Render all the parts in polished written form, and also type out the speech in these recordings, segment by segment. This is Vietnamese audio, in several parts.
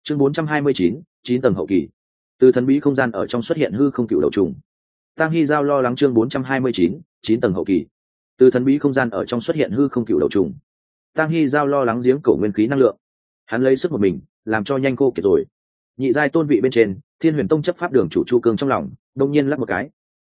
chương 429, 9 tầng hậu kỳ. Từ thần bí không gian ở trong xuất hiện hư không cựu đầu trùng. Tang Hy Giao lo lắng chương 429, 9 tầng hậu kỳ. Từ thần bí không gian ở trong xuất hiện hư không cựu đầu trùng. Tang Hy Giao lo lắng giếng cổ nguyên khí năng lượng. Hắn lấy sức một mình, làm cho nhanh khô kiệt rồi. Nhị giai tôn vị bên trên, Thiên Huyền Tông chấp pháp đường chủ Chu Cương trong lòng, đông nhiên lắc một cái.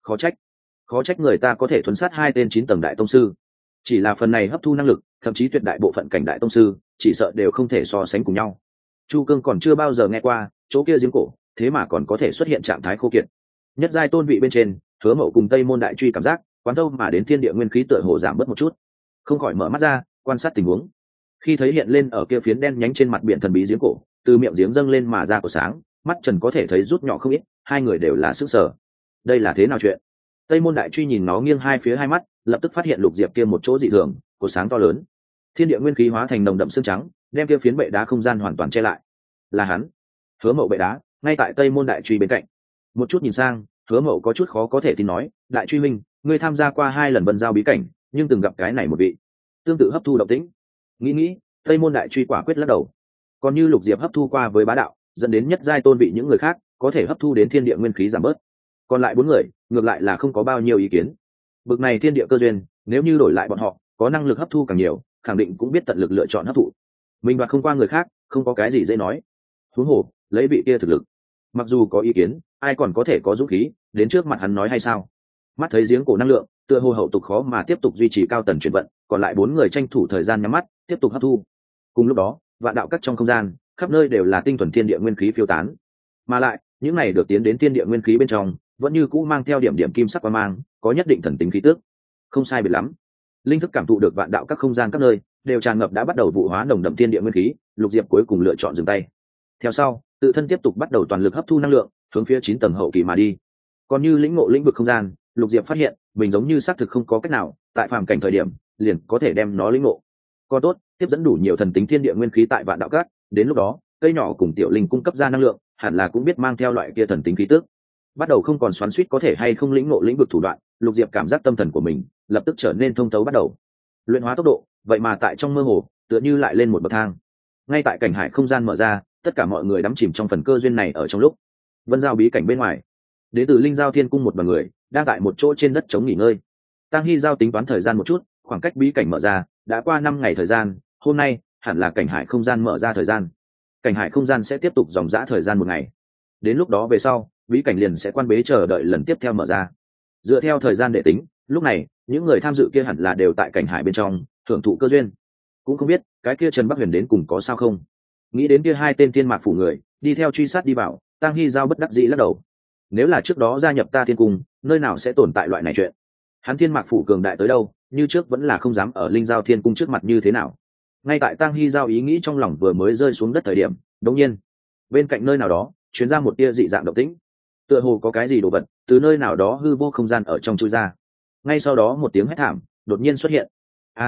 Khó trách người ta có thể thuấn sát 2 tên 9 tầng đại tông sư. Chỉ là phần này hấp thu năng lực, thậm chí tuyệt đại bộ phận cảnh đại tông sư, chỉ sợ đều không thể so sánh cùng nhau. Chu Cương còn chưa bao giờ nghe qua, chỗ kia giếng cổ, thế mà còn có thể xuất hiện trạng thái khô kiệt. Nhất giai tôn vị bên trên, Hứa Mậu cùng Tây Môn Đại Truy cảm giác, quán đâu mà đến thiên địa nguyên khí tựa hồ giảm bớt một chút. Không khỏi mở mắt ra, quan sát tình huống. Khi thấy hiện lên ở kia phiến đen nhánh trên mặt biển thần bí giếng cổ, từ miệng giếng dâng lên mà ra của sáng, mắt Trần có thể thấy rút nhỏ không ít, hai người đều là sức sở. Đây là thế nào chuyện? Tây Môn Đại Truy nhìn nó nghiêng hai phía hai mắt, lập tức phát hiện lục diệp kia một chỗ dị thường, của sáng to lớn. Thiên địa nguyên khí hóa thành nồng đậm xương trắng, đem kia phiến bệ đá không gian hoàn toàn che lại. Là hắn. Hứa Mậu bệ đá, ngay tại Tây Môn Đại Truy bên cạnh. Một chút nhìn sang, Hứa Mậu có chút khó có thể tin nói, Đại Truy minh, ngươi tham gia qua 2 lần vân giao bí cảnh, nhưng từng gặp cái này một vị tương tự hấp thu động tĩnh. Nghĩ, Tây Môn Đại Truy quả quyết lắc đầu. Còn như lục diệp hấp thu qua với bá đạo, dẫn đến nhất giai tôn vị những người khác có thể hấp thu đến thiên địa nguyên khí giảm bớt. Còn lại 4 người, ngược lại là không có bao nhiêu ý kiến. Bực này thiên địa cơ duyên, nếu như đổi lại bọn họ, có năng lực hấp thu càng nhiều, khẳng định cũng biết tận lực lựa chọn hấp thụ. Mình đoạt không qua người khác, không có cái gì dễ nói. Huống hồ, lấy vị kia thực lực, mặc dù có ý kiến, ai còn có thể có dũng khí đến trước mặt hắn nói hay sao? Mắt thấy giếng cổ năng lượng, tựa hồ hậu tục khó mà tiếp tục duy trì cao tần chuyển vận, còn lại 4 người tranh thủ thời gian nhắm mắt, tiếp tục hấp thu. Cùng lúc đó, vạn đạo các trong không gian, khắp nơi đều là tinh thuần thiên địa nguyên khí phiêu tán. Mà lại, những này được tiến đến thiên địa nguyên khí bên trong, vẫn như cũ mang theo điểm điểm kim sắc quang mang, có nhất định thần tính khí tức. Không sai biệt lắm. Linh thức cảm thụ được vạn đạo các không gian các nơi, đều tràn ngập đã bắt đầu vụ hóa nồng đậm thiên địa nguyên khí, lục diệp cuối cùng lựa chọn dừng tay. Theo sau, tự thân tiếp tục bắt đầu toàn lực hấp thu năng lượng, hướng phía 9 tầng hậu kỳ mà đi. Còn như lĩnh ngộ lĩnh vực không gian, lục diệp phát hiện mình giống như xác thực không có cách nào tại phàm cảnh thời điểm liền có thể đem nó lĩnh ngộ. Còn tốt, tiếp dẫn đủ nhiều thần tính thiên địa nguyên khí tại vạn đạo các, đến lúc đó cây nhỏ cùng tiểu linh cung cấp ra năng lượng, hẳn là cũng biết mang theo loại kia thần tính khí tức. Bắt đầu không còn xoắn xuýt có thể hay không lĩnh ngộ lĩnh vực thủ đoạn, lục diệp cảm giác tâm thần của mình lập tức trở nên thông thấu bắt đầu. Luyện hóa tốc độ, vậy mà tại trong mơ hồ, tựa như lại lên một bậc thang. Ngay tại cảnh hải không gian mở ra, tất cả mọi người đắm chìm trong phần cơ duyên này ở trong lúc vân giao bí cảnh bên ngoài, đến từ Linh Giao Thiên cung một đoàn người đang tại một chỗ trên đất trống nghỉ ngơi. Tang Hy Giao tính toán thời gian một chút, khoảng cách bí cảnh mở ra đã qua 5 ngày thời gian, hôm nay hẳn là cảnh hải không gian mở ra thời gian. Cảnh hải không gian sẽ tiếp tục dòng dã thời gian 1 ngày. Đến lúc đó về sau, bí cảnh liền sẽ quan bế chờ đợi lần tiếp theo mở ra. Dựa theo thời gian để tính, lúc này những người tham dự kia hẳn là đều tại cảnh hải bên trong hưởng thụ cơ duyên. Cũng không biết cái kia Trần Bắc Huyền đến cùng có sao không. Nghĩ đến kia 2 tên tiên mạc phủ người đi theo truy sát đi vào, Tang Hy Giao bất đắc dĩ lắc đầu. Nếu là trước đó gia nhập ta thiên cung, nơi nào sẽ tồn tại loại này chuyện. Hắn thiên mạc phủ cường đại tới đâu, như trước vẫn là không dám ở Linh Giao Thiên cung trước mặt như thế nào. Ngay tại Tang Hy Giao ý nghĩ trong lòng vừa mới rơi xuống đất thời điểm, đột nhiên bên cạnh nơi nào đó truyền ra một tia dị dạng động tĩnh, tựa hồ có cái gì đồ vật từ nơi nào đó hư vô không gian ở trong chui ra. Ngay sau đó một tiếng hét thảm đột nhiên xuất hiện.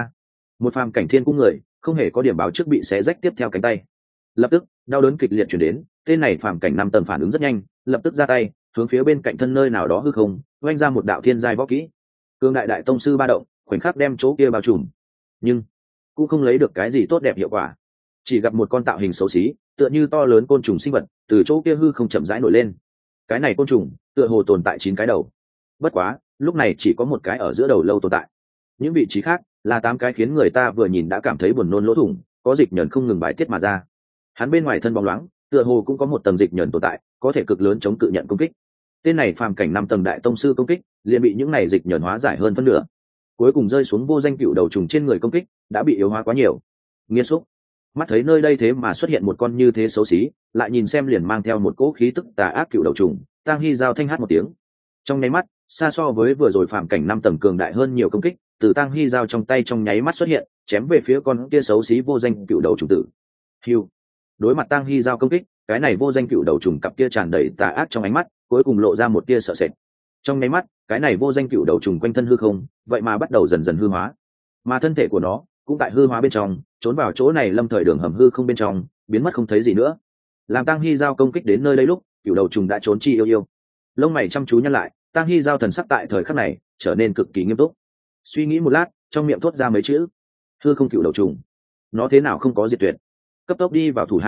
Một phàm cảnh thiên cung người không hề có điểm báo trước bị xé rách tiếp theo cánh tay. Lập tức đau đớn kịch liệt chuyển đến, tên này phàm cảnh 5 tầng phản ứng rất nhanh, lập tức ra tay hướng phía bên cạnh thân nơi nào đó hư không oanh ra một đạo thiên giai võ kỹ. Cương đại đại tông sư ba động khoảnh khắc đem chỗ kia bao trùm, nhưng cũng không lấy được cái gì tốt đẹp hiệu quả. Chỉ gặp một con tạo hình xấu xí tựa như to lớn côn trùng sinh vật từ chỗ kia hư không chậm rãi nổi lên. Cái này côn trùng tựa hồ tồn tại 9 cái đầu, bất quá lúc này chỉ có một cái ở giữa đầu lâu tồn tại, những vị trí khác là 8 cái khiến người ta vừa nhìn đã cảm thấy buồn nôn lỗ thủng, có dịch nhờn không ngừng bài tiết mà ra. Hắn bên ngoài thân bóng loáng, tựa hồ cũng có một tầng dịch nhờn tồn tại, có thể cực lớn chống cự nhận công kích. Tên này phàm cảnh 5 tầng đại tông sư công kích liền bị những này dịch nhờn hóa giải hơn phân nửa, cuối cùng rơi xuống vô danh cựu đầu trùng trên người công kích đã bị yếu hóa quá nhiều. Nghiệt xúc, mắt thấy nơi đây thế mà xuất hiện một con như thế xấu xí, lại nhìn xem liền mang theo một cỗ khí tức tà ác cựu đầu trùng. Tang Hy Giao thanh hát một tiếng, trong nháy mắt xa so với vừa rồi phàm cảnh 5 tầng cường đại hơn nhiều công kích từ Tang Hy Giao trong tay trong nháy mắt xuất hiện, chém về phía con kia xấu xí vô danh cựu đầu trùng tử. Hiu, đối mặt Tang Hy Giao công kích, cái này vô danh cựu đầu trùng cặp kia tràn đầy tà ác trong ánh mắt cuối cùng lộ ra một tia sợ sệt. Trong nháy mắt, cái này vô danh cựu đầu trùng quanh thân hư không vậy mà bắt đầu dần dần hư hóa, mà thân thể của nó cũng tại hư hóa bên trong trốn vào chỗ này lâm thời đường hầm hư không bên trong, biến mất không thấy gì nữa. Làm Tang Hy Giao công kích đến nơi đây lúc, cựu đầu trùng đã trốn chi yêu yêu. Lông mày chăm chú nhăn lại, Tang Hy Giao thần sắc tại thời khắc này trở nên cực kỳ nghiêm túc. Suy nghĩ một lát, trong miệng thốt ra mấy chữ: hư không cựu đầu trùng. Nó thế nào không có diệt tuyệt? Cấp tốc đi vào thủ hạ trước mặt,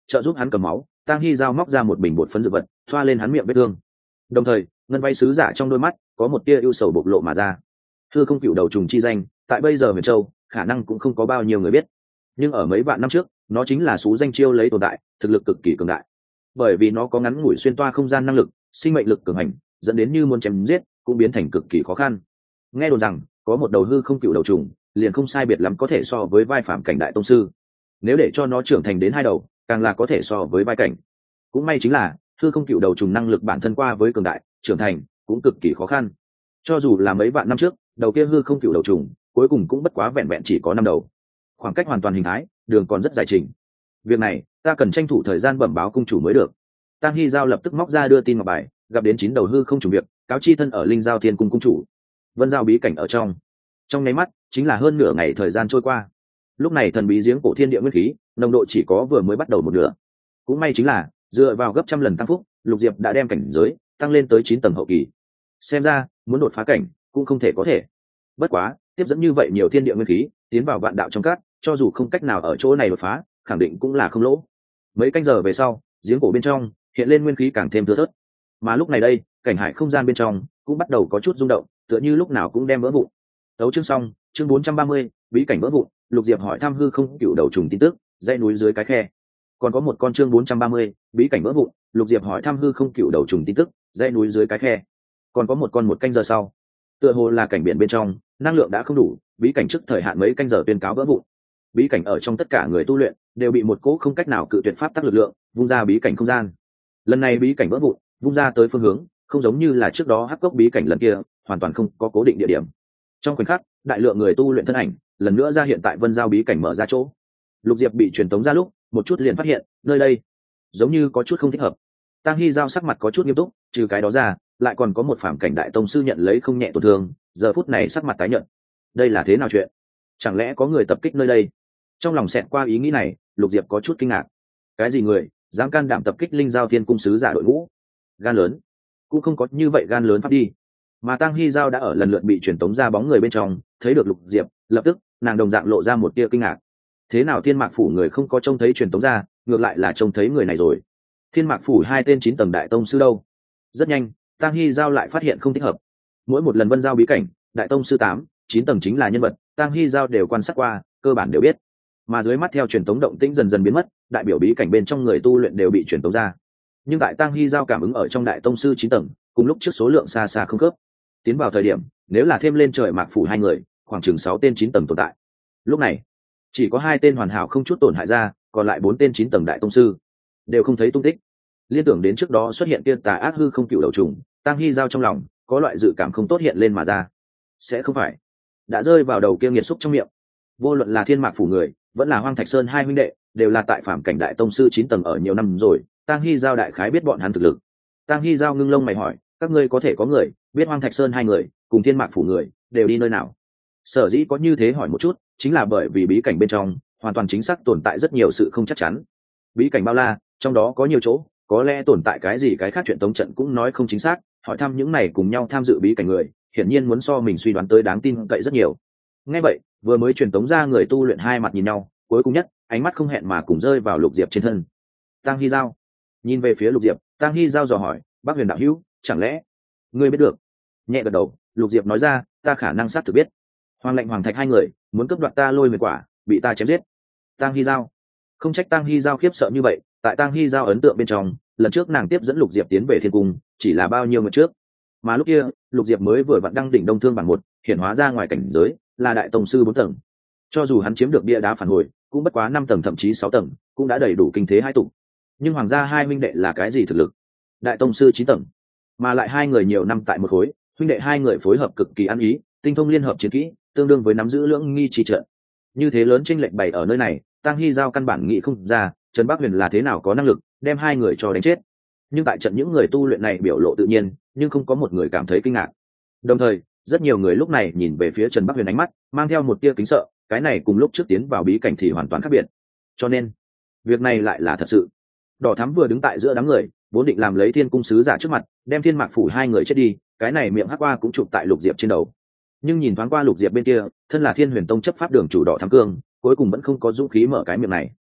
trợ giúp hắn cầm máu. Tang Hy Giao móc ra một bình bột phấn dược vật thoa lên hắn miệng vết thương, đồng thời ngân vay sứ giả trong đôi mắt có một tia ưu sầu bộc lộ mà ra. Hư không cựu đầu trùng chi danh tại bây giờ huyền châu khả năng cũng không có bao nhiêu người biết, nhưng ở mấy vạn năm trước nó chính là xú danh chiêu lấy tồn tại, thực lực cực kỳ cường đại, bởi vì nó có ngắn ngủi xuyên toa không gian năng lực, sinh mệnh lực cường hành, dẫn đến như muốn chém giết cũng biến thành cực kỳ khó khăn. Nghe đồn rằng có một đầu hư không cựu đầu trùng liền không sai biệt lắm có thể so với vai phạm cảnh đại tông sư, nếu để cho nó trưởng thành đến 2 đầu càng là có thể so với vai cảnh. Cũng may chính là hư không cựu đầu trùng năng lực bản thân qua với cường đại, trưởng thành cũng cực kỳ khó khăn. Cho dù là mấy vạn năm trước đầu kia hư không cựu đầu trùng cuối cùng cũng bất quá vẹn vẹn chỉ có 5 đầu, khoảng cách hoàn toàn hình thái đường còn rất dài trình. Việc này ta cần tranh thủ thời gian bẩm báo cung chủ mới được. Tang Hy Giao lập tức móc ra đưa tin ngọc bài, gặp đến 9 đầu hư không trùng việc, cáo chi thân ở Linh Giao Thiên cung cung chủ. Vân Giao bí cảnh ở trong nháy mắt chính là hơn nửa ngày thời gian trôi qua. Lúc này thần bí giếng cổ thiên địa nguyên khí nồng độ chỉ có vừa mới bắt đầu một nửa. Cũng may chính là dựa vào gấp trăm lần tăng phúc, Lục Diệp đã đem cảnh giới tăng lên tới 9 tầng hậu kỳ. Xem ra muốn đột phá cảnh cũng không thể có thể. Bất quá tiếp dẫn như vậy nhiều thiên địa nguyên khí tiến vào vạn đạo trong cát, cho dù không cách nào ở chỗ này đột phá khẳng định cũng là không lỗ. Mấy canh giờ về sau, giếng cổ bên trong hiện lên nguyên khí càng thêm thưa thớt, mà lúc này đây cảnh hải không gian bên trong cũng bắt đầu có chút rung động, tựa như lúc nào cũng đem vỡ vụn. Tấu chương xong, chương 430, bí cảnh vỡ vụn. Lục Diệp hỏi thăm hư không cựu đầu trùng tin tức, dãy núi dưới cái khe. Còn có một con chương 430, bí cảnh vỡ vụn. Lục Diệp hỏi thăm hư không cựu đầu trùng tin tức, dãy núi dưới cái khe. Còn có một con một canh giờ sau, tựa hồ là cảnh biển bên trong năng lượng đã không đủ, bí cảnh trước thời hạn mấy canh giờ tuyên cáo vỡ vụn. Bí cảnh ở trong tất cả người tu luyện đều bị một cỗ không cách nào cự tuyệt pháp tắc lực lượng vung ra bí cảnh không gian. Lần này bí cảnh vỡ vụn vung ra tới phương hướng không giống như là trước đó hắc cốc bí cảnh lần kia, hoàn toàn không có cố định địa điểm. Trong khoảnh khắc đại lượng người tu luyện thân ảnh lần nữa ra hiện tại Vân Giao bí cảnh mở ra chỗ. Lục Diệp bị truyền tống ra lúc một chút liền phát hiện nơi đây giống như có chút không thích hợp. Tang Hy Giao sắc mặt có chút nghiêm túc, trừ cái đó ra lại còn có một phàm cảnh đại tông sư nhận lấy không nhẹ tổn thương, giờ phút này sắc mặt tái nhợt. Đây là thế nào chuyện? Chẳng lẽ có người tập kích nơi đây? Trong lòng xẹt qua ý nghĩ này, Lục Diệp có chút kinh ngạc. Cái gì người dám can đảm tập kích Linh Giao Thiên cung sứ giả đội ngũ? Gan lớn. Cũng không có như vậy gan lớn pháp đi. Mà Tang Hy Giao đã ở lần lượt bị truyền tống ra bóng người bên trong, thấy được Lục Diệp, lập tức nàng đồng dạng lộ ra một tia kinh ngạc. Thế nào Thiên Mạc phủ người không có trông thấy truyền tống ra, ngược lại là trông thấy người này rồi? Thiên Mạc phủ 2 tên 9 tầng đại tông sư đâu? Rất nhanh, Tang Hy Giao lại phát hiện không thích hợp. Mỗi một lần Vân Giao bí cảnh, đại tông sư 8, 9 tầng chính là nhân vật, Tang Hy Giao đều quan sát qua, cơ bản đều biết. Mà dưới mắt theo truyền tống động tĩnh dần dần biến mất, đại biểu bí cảnh bên trong người tu luyện đều bị truyền tống ra. Nhưng tại Tang Hy Giao cảm ứng ở trong đại tông sư 9 tầng, cùng lúc trước số lượng xa xa không khớp. Tiến vào thời điểm, nếu là thêm lên trời Mạc phủ 2 người, khoảng chừng 6 tên 9 tầng tồn tại. Lúc này, chỉ có 2 tên hoàn hảo không chút tổn hại ra, còn lại 4 tên 9 tầng đại tông sư đều không thấy tung tích. Liên tưởng đến trước đó xuất hiện kia tà ác hư không cựu đầu trùng, Tang Hy Giao trong lòng có loại dự cảm không tốt hiện lên mà ra. Sẽ không phải đã rơi vào đầu kia nghiệt xúc trong miệng. Vô luận là Thiên Mạc phủ người, vẫn là Hoang Thạch Sơn 2 huynh đệ, đều là tại phạm cảnh đại tông sư 9 tầng ở nhiều năm rồi, Tang Hy Giao đại khái biết bọn hắn thực lực. Tang Hy Giao ngưng lông mày hỏi, các ngươi có thể có người biết Hoang Thạch Sơn 2 người cùng Thiên Mạc phủ người đều đi nơi nào? Sở dĩ có như thế hỏi một chút, chính là bởi vì bí cảnh bên trong hoàn toàn chính xác tồn tại rất nhiều sự không chắc chắn. Bí cảnh bao la, trong đó có nhiều chỗ, có lẽ tồn tại cái gì cái khác chuyện tống trận cũng nói không chính xác. Hỏi thăm những này cùng nhau tham dự bí cảnh người, hiển nhiên muốn so mình suy đoán tới đáng tin cậy rất nhiều. Nghe vậy, vừa mới truyền tống ra người tu luyện hai mặt nhìn nhau, cuối cùng nhất ánh mắt không hẹn mà cùng rơi vào Lục Diệp trên thân. Tang Hy Giao nhìn về phía Lục Diệp, Tang Hy Giao dò hỏi, Bác Huyền đạo hữu, chẳng lẽ ngươi biết được? Nhẹ gật đầu, Lục Diệp nói ra, ta khả năng xác thực biết. Hoàng Lệnh Hoàng Thạch 2 người muốn cướp đoạt ta Lôi Nguyệt Quả, bị ta chém giết. Tang Hy Giao không trách Tang Hy Giao khiếp sợ như vậy, tại Tang Hy Giao ấn tượng bên trong, lần trước nàng tiếp dẫn Lục Diệp tiến về Thiên Cung chỉ là bao nhiêu ngày trước, mà lúc kia Lục Diệp mới vừa vặn đăng đỉnh Đông Thương bảng 1, hiển hóa ra ngoài cảnh giới là đại tông sư 4 tầng. Cho dù hắn chiếm được bia đá phản hồi, cũng bất quá 5 tầng thậm chí 6 tầng, cũng đã đầy đủ kinh thế hai tụ. Nhưng Hoàng gia hai huynh đệ là cái gì thực lực? Đại tông sư 9 tầng, mà lại hai người nhiều năm tại một khối, huynh đệ hai người phối hợp cực kỳ ăn ý, tinh thông liên hợp chiến kỹ, tương đương với nắm giữ lưỡng nghi chi trận. Như thế lớn chênh lệch bày ở nơi này, Tang Hy Giao căn bản nghĩ không ra, Trần Bắc Huyền là thế nào có năng lực đem hai người cho đánh chết. Nhưng tại trận những người tu luyện này biểu lộ tự nhiên, nhưng không có một người cảm thấy kinh ngạc. Đồng thời, rất nhiều người lúc này nhìn về phía Trần Bắc Huyền ánh mắt mang theo một tia kính sợ, cái này cùng lúc trước tiến vào bí cảnh thì hoàn toàn khác biệt. Cho nên, việc này lại là thật sự. Đỏ Thắm vừa đứng tại giữa đám người, vốn định làm lấy Thiên Cung sứ giả trước mặt, đem Thiên Mạc phủ hai người chết đi, cái này miệng hắc qua cũng chụp tại Lục Diệp trên đầu. Nhưng nhìn thoáng qua Lục Diệp bên kia, thân là Thiên Huyền Tông chấp pháp đường chủ Đỏ Thắm Cương, cuối cùng vẫn không có dũng khí mở cái miệng này.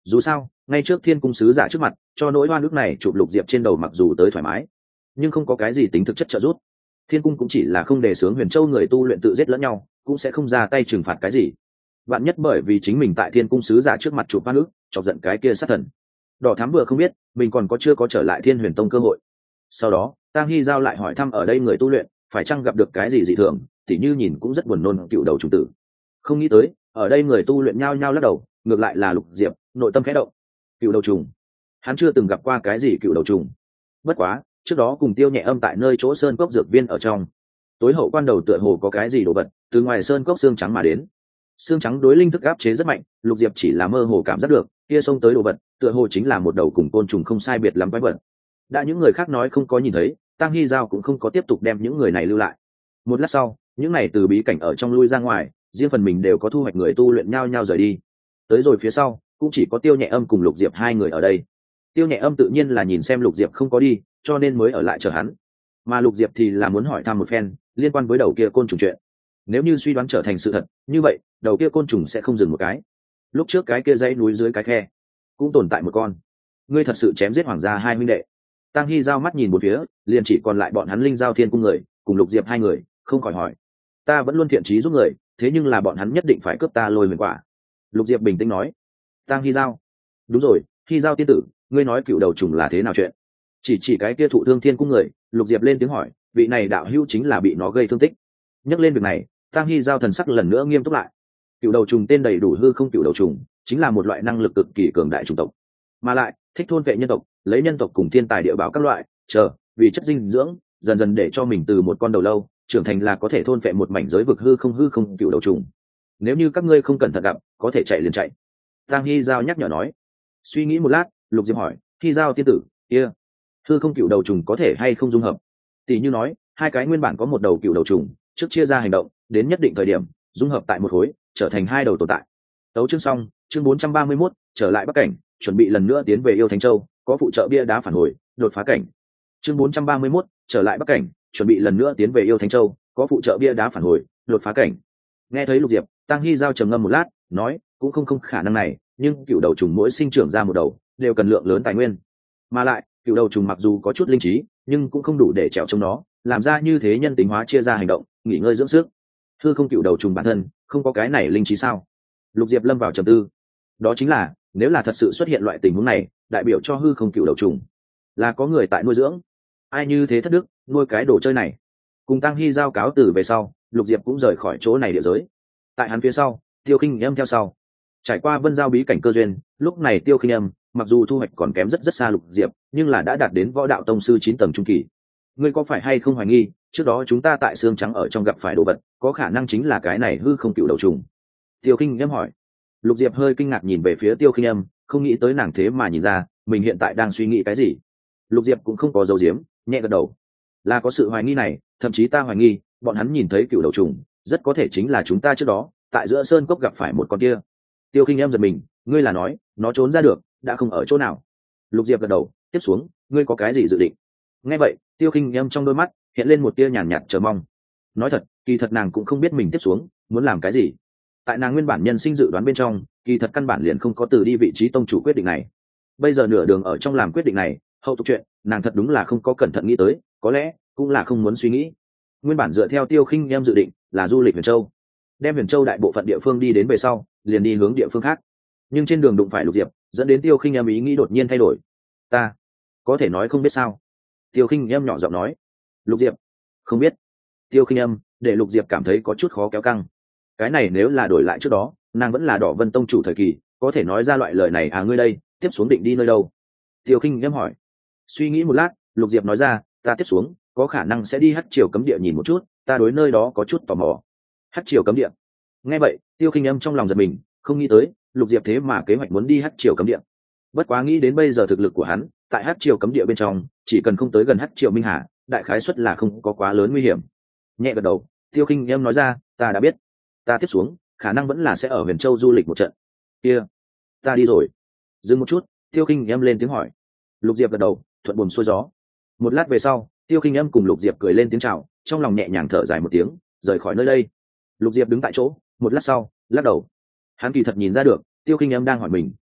dù sao ngay trước thiên cung sứ giả trước mặt cho nỗi oan ức này chụp Lục Diệp trên đầu mặc dù tới thoải mái nhưng không có cái gì tính thực chất trợ giúp. Thiên cung cũng chỉ là không đề xướng Huyền Châu người tu luyện tự giết lẫn nhau, cũng sẽ không ra tay trừng phạt cái gì. Vạn nhất bởi vì chính mình tại thiên cung sứ giả trước mặt chụp oan ức chọc giận cái kia sát thần, Đỏ Thám vừa không biết mình còn chưa có trở lại Thiên Huyền Tông cơ hội. Sau đó Tang Hy Giao lại hỏi thăm ở đây người tu luyện phải chăng gặp được cái gì dị thường, tỉ như nhìn cũng rất buồn nôn cựu đầu trùng tử. Không nghĩ tới ở đây người tu luyện nhao nhao lắc đầu, ngược lại là Lục Diệp nội tâm khẽ động. Cựu đầu trùng, hắn chưa từng gặp qua cái gì cựu đầu trùng. Bất quá trước đó cùng Tiêu Nhẹ Âm tại nơi chỗ sơn cốc dược viên ở trong, tối hậu quan đầu tựa hồ có cái gì đồ vật từ ngoài sơn cốc xương trắng mà đến. Xương trắng đối linh thức áp chế rất mạnh, Lục Diệp chỉ là mơ hồ cảm giác được kia xông tới đồ vật tựa hồ chính là một đầu cùng côn trùng không sai biệt lắm quái vật. Đã những người khác nói không có nhìn thấy, Tang Hy Giao cũng không có tiếp tục đem những người này lưu lại. Một lát sau, những này từ bí cảnh ở trong lui ra ngoài, riêng phần mình đều có thu hoạch người tu luyện nhao nhao rời đi. Tới rồi phía sau cũng chỉ có Tiêu Nhẹ Âm cùng Lục Diệp hai người ở đây. Tiêu Nhẹ Âm tự nhiên là nhìn xem Lục Diệp không có đi, cho nên mới ở lại chờ hắn. Mà Lục Diệp thì là muốn hỏi thăm một phen liên quan với đầu kia côn trùng chuyện. Nếu như suy đoán trở thành sự thật, như vậy đầu kia côn trùng sẽ không dừng một cái. Lúc trước cái kia dãy núi dưới cái khe cũng tồn tại một con. Ngươi thật sự chém giết hoàng gia hai huynh đệ? Tang Hy Giao mắt nhìn một phía, liền chỉ còn lại bọn hắn Linh Giao Thiên cung người cùng Lục Diệp hai người, không khỏi hỏi. Ta vẫn luôn thiện chí giúp người, thế nhưng là bọn hắn nhất định phải cướp ta Lôi Huyền Quả. Lục Diệp bình tĩnh nói. Tang Hy Giao, đúng rồi, Hy Giao tiên tử, ngươi nói cựu đầu trùng là thế nào chuyện? Chỉ cái kia thụ thương Thiên cung người, Lục Diệp lên tiếng hỏi, vị này đạo hữu chính là bị nó gây thương tích. Nhắc lên việc này, Tang Hy Giao thần sắc lần nữa nghiêm túc lại. Cựu đầu trùng tên đầy đủ hư không cựu đầu trùng, chính là một loại năng lực cực kỳ cường đại chủng tộc, mà lại thích thôn vệ nhân tộc, lấy nhân tộc cùng thiên tài địa bảo các loại vì chất dinh dưỡng, dần dần để cho mình từ một con đầu lâu trưởng thành là có thể thôn vệ một mảnh giới vực hư không cựu đầu trùng. Nếu như các ngươi không cẩn thận gặp, có thể chạy liền chạy. Tang Hy Giao nhắc nhở nói. Suy nghĩ một lát, Lục Diệp hỏi, Hy Giao tiên tử, kia hư không cựu đầu trùng có thể hay không dung hợp? Tỷ như nói hai cái nguyên bản có một đầu cựu đầu trùng, trước chia ra hành động, đến nhất định thời điểm dung hợp tại một khối, trở thành hai đầu tồn tại. Tấu chương xong, chương 431, trở lại Bắc cảnh, chuẩn bị lần nữa tiến về Yêu Thánh Châu, có phụ trợ bia đá phản hồi, đột phá cảnh. Chương 431, trở lại Bắc cảnh, chuẩn bị lần nữa tiến về Yêu Thánh Châu, có phụ trợ bia đá phản hồi, đột phá cảnh. Nghe thấy Lục Diệp, Tang Hy Giao trầm ngâm một lát, nói, cũng không khả năng này, nhưng cựu đầu trùng mỗi sinh trưởng ra một đầu, đều cần lượng lớn tài nguyên. Mà lại, cựu đầu trùng mặc dù có chút linh trí, nhưng cũng không đủ để trèo chống nó, làm ra như thế nhân tính hóa chia ra hành động, nghỉ ngơi dưỡng sức. Hư không cựu đầu trùng bản thân, không có cái này linh trí sao? Lục Diệp lâm vào trầm tư. Đó chính là, nếu là thật sự xuất hiện loại tình huống này, đại biểu cho hư không cựu đầu trùng là có người tại nuôi dưỡng. Ai như thế thất đức, nuôi cái đồ chơi này. Cùng Tang Hy Giao cáo từ về sau, Lục Diệp cũng rời khỏi chỗ này địa giới. Tại hắn phía sau, Tiêu Khinh Âm theo sau. Trải qua Vân Giao bí cảnh cơ duyên, lúc này Tiêu Khinh Âm mặc dù thu hoạch còn kém rất xa Lục Diệp, nhưng là đã đạt đến võ đạo tông sư 9 tầng trung kỳ. Ngươi có phải hay không hoài nghi, trước đó chúng ta tại xương trắng ở trong gặp phải đồ vật, có khả năng chính là cái này hư không cựu đầu trùng? Tiêu Khinh Âm hỏi. Lục Diệp hơi kinh ngạc nhìn về phía Tiêu Khinh Âm, không nghĩ tới nàng thế mà nhìn ra mình hiện tại đang suy nghĩ cái gì. Lục Diệp cũng không có dấu diếm, nhẹ gật đầu. Là có sự hoài nghi này, thậm chí ta hoài nghi bọn hắn nhìn thấy cựu đầu trùng rất có thể chính là chúng ta trước đó tại giữa sơn cốc gặp phải một con kia. Tiêu Khinh Âm giật mình, ngươi là nói nó trốn ra được, đã không ở chỗ nào? Lục Diệp gật đầu, tiếp xuống ngươi có cái gì dự định? Nghe vậy, Tiêu Khinh Âm trong đôi mắt hiện lên một tia nhàn nhạt chờ mong. Nói thật, kỳ thật nàng cũng không biết mình tiếp xuống muốn làm cái gì. Tại nàng nguyên bản nhân sinh dự đoán bên trong, kỳ thật căn bản liền không có từ đi vị trí tông chủ quyết định này. Bây giờ nửa đường ở trong làm quyết định này, hậu tục chuyện nàng thật đúng là không có cẩn thận nghĩ tới, có lẽ cũng là không muốn suy nghĩ. Nguyên bản dựa theo Tiêu Khinh Em dự định là du lịch Huyền Châu, đem Huyền Châu đại bộ phận địa phương đi đến về sau liền đi hướng địa phương khác, nhưng trên đường đụng phải Lục Diệp, dẫn đến Tiêu Khinh Em ý nghĩ đột nhiên thay đổi. Ta có thể nói không biết sao? Tiêu Khinh Em nhỏ giọng nói. Lục Diệp không biết. Tiêu Khinh Em để Lục Diệp cảm thấy có chút khó kéo căng. Cái này nếu là đổi lại trước đó, nàng vẫn là Đỏ Vân tông chủ thời kỳ, có thể nói ra loại lời này. À, ngươi đây tiếp xuống định đi nơi đâu? Tiêu Khinh Em hỏi. Suy nghĩ một lát, Lục Diệp nói ra, ta tiếp xuống có khả năng sẽ đi Hắc Triều cấm địa nhìn một chút, ta đối nơi đó có chút tò mò. Hắc Triều cấm địa? Nghe vậy, Tiêu Khinh Em trong lòng giật mình, không nghĩ tới Lục Diệp thế mà kế hoạch muốn đi Hắc Triều cấm địa. Bất quá nghĩ đến bây giờ thực lực của hắn, tại Hắc Triều cấm địa bên trong, chỉ cần không tới gần Hắc Triều Minh Hà, đại khái suất là không có quá lớn nguy hiểm. Nhẹ gật đầu, Tiêu Khinh Em nói ra, ta đã biết. Ta tiếp xuống khả năng vẫn là sẽ ở Huyền Châu du lịch một trận. Kia, ta đi rồi. Dừng một chút, Tiêu Khinh Em lên tiếng hỏi. Lục Diệp gật đầu, thuận buồm xuôi gió. Một lát về sau, Tiêu Khinh Em cùng Lục Diệp cười lên tiếng chào, trong lòng nhẹ nhàng thở dài một tiếng, rời khỏi nơi đây. Lục Diệp đứng tại chỗ, một lát sau, lắc đầu. Hắn kỳ thật nhìn ra được, Tiêu Khinh Em đang hỏi mình,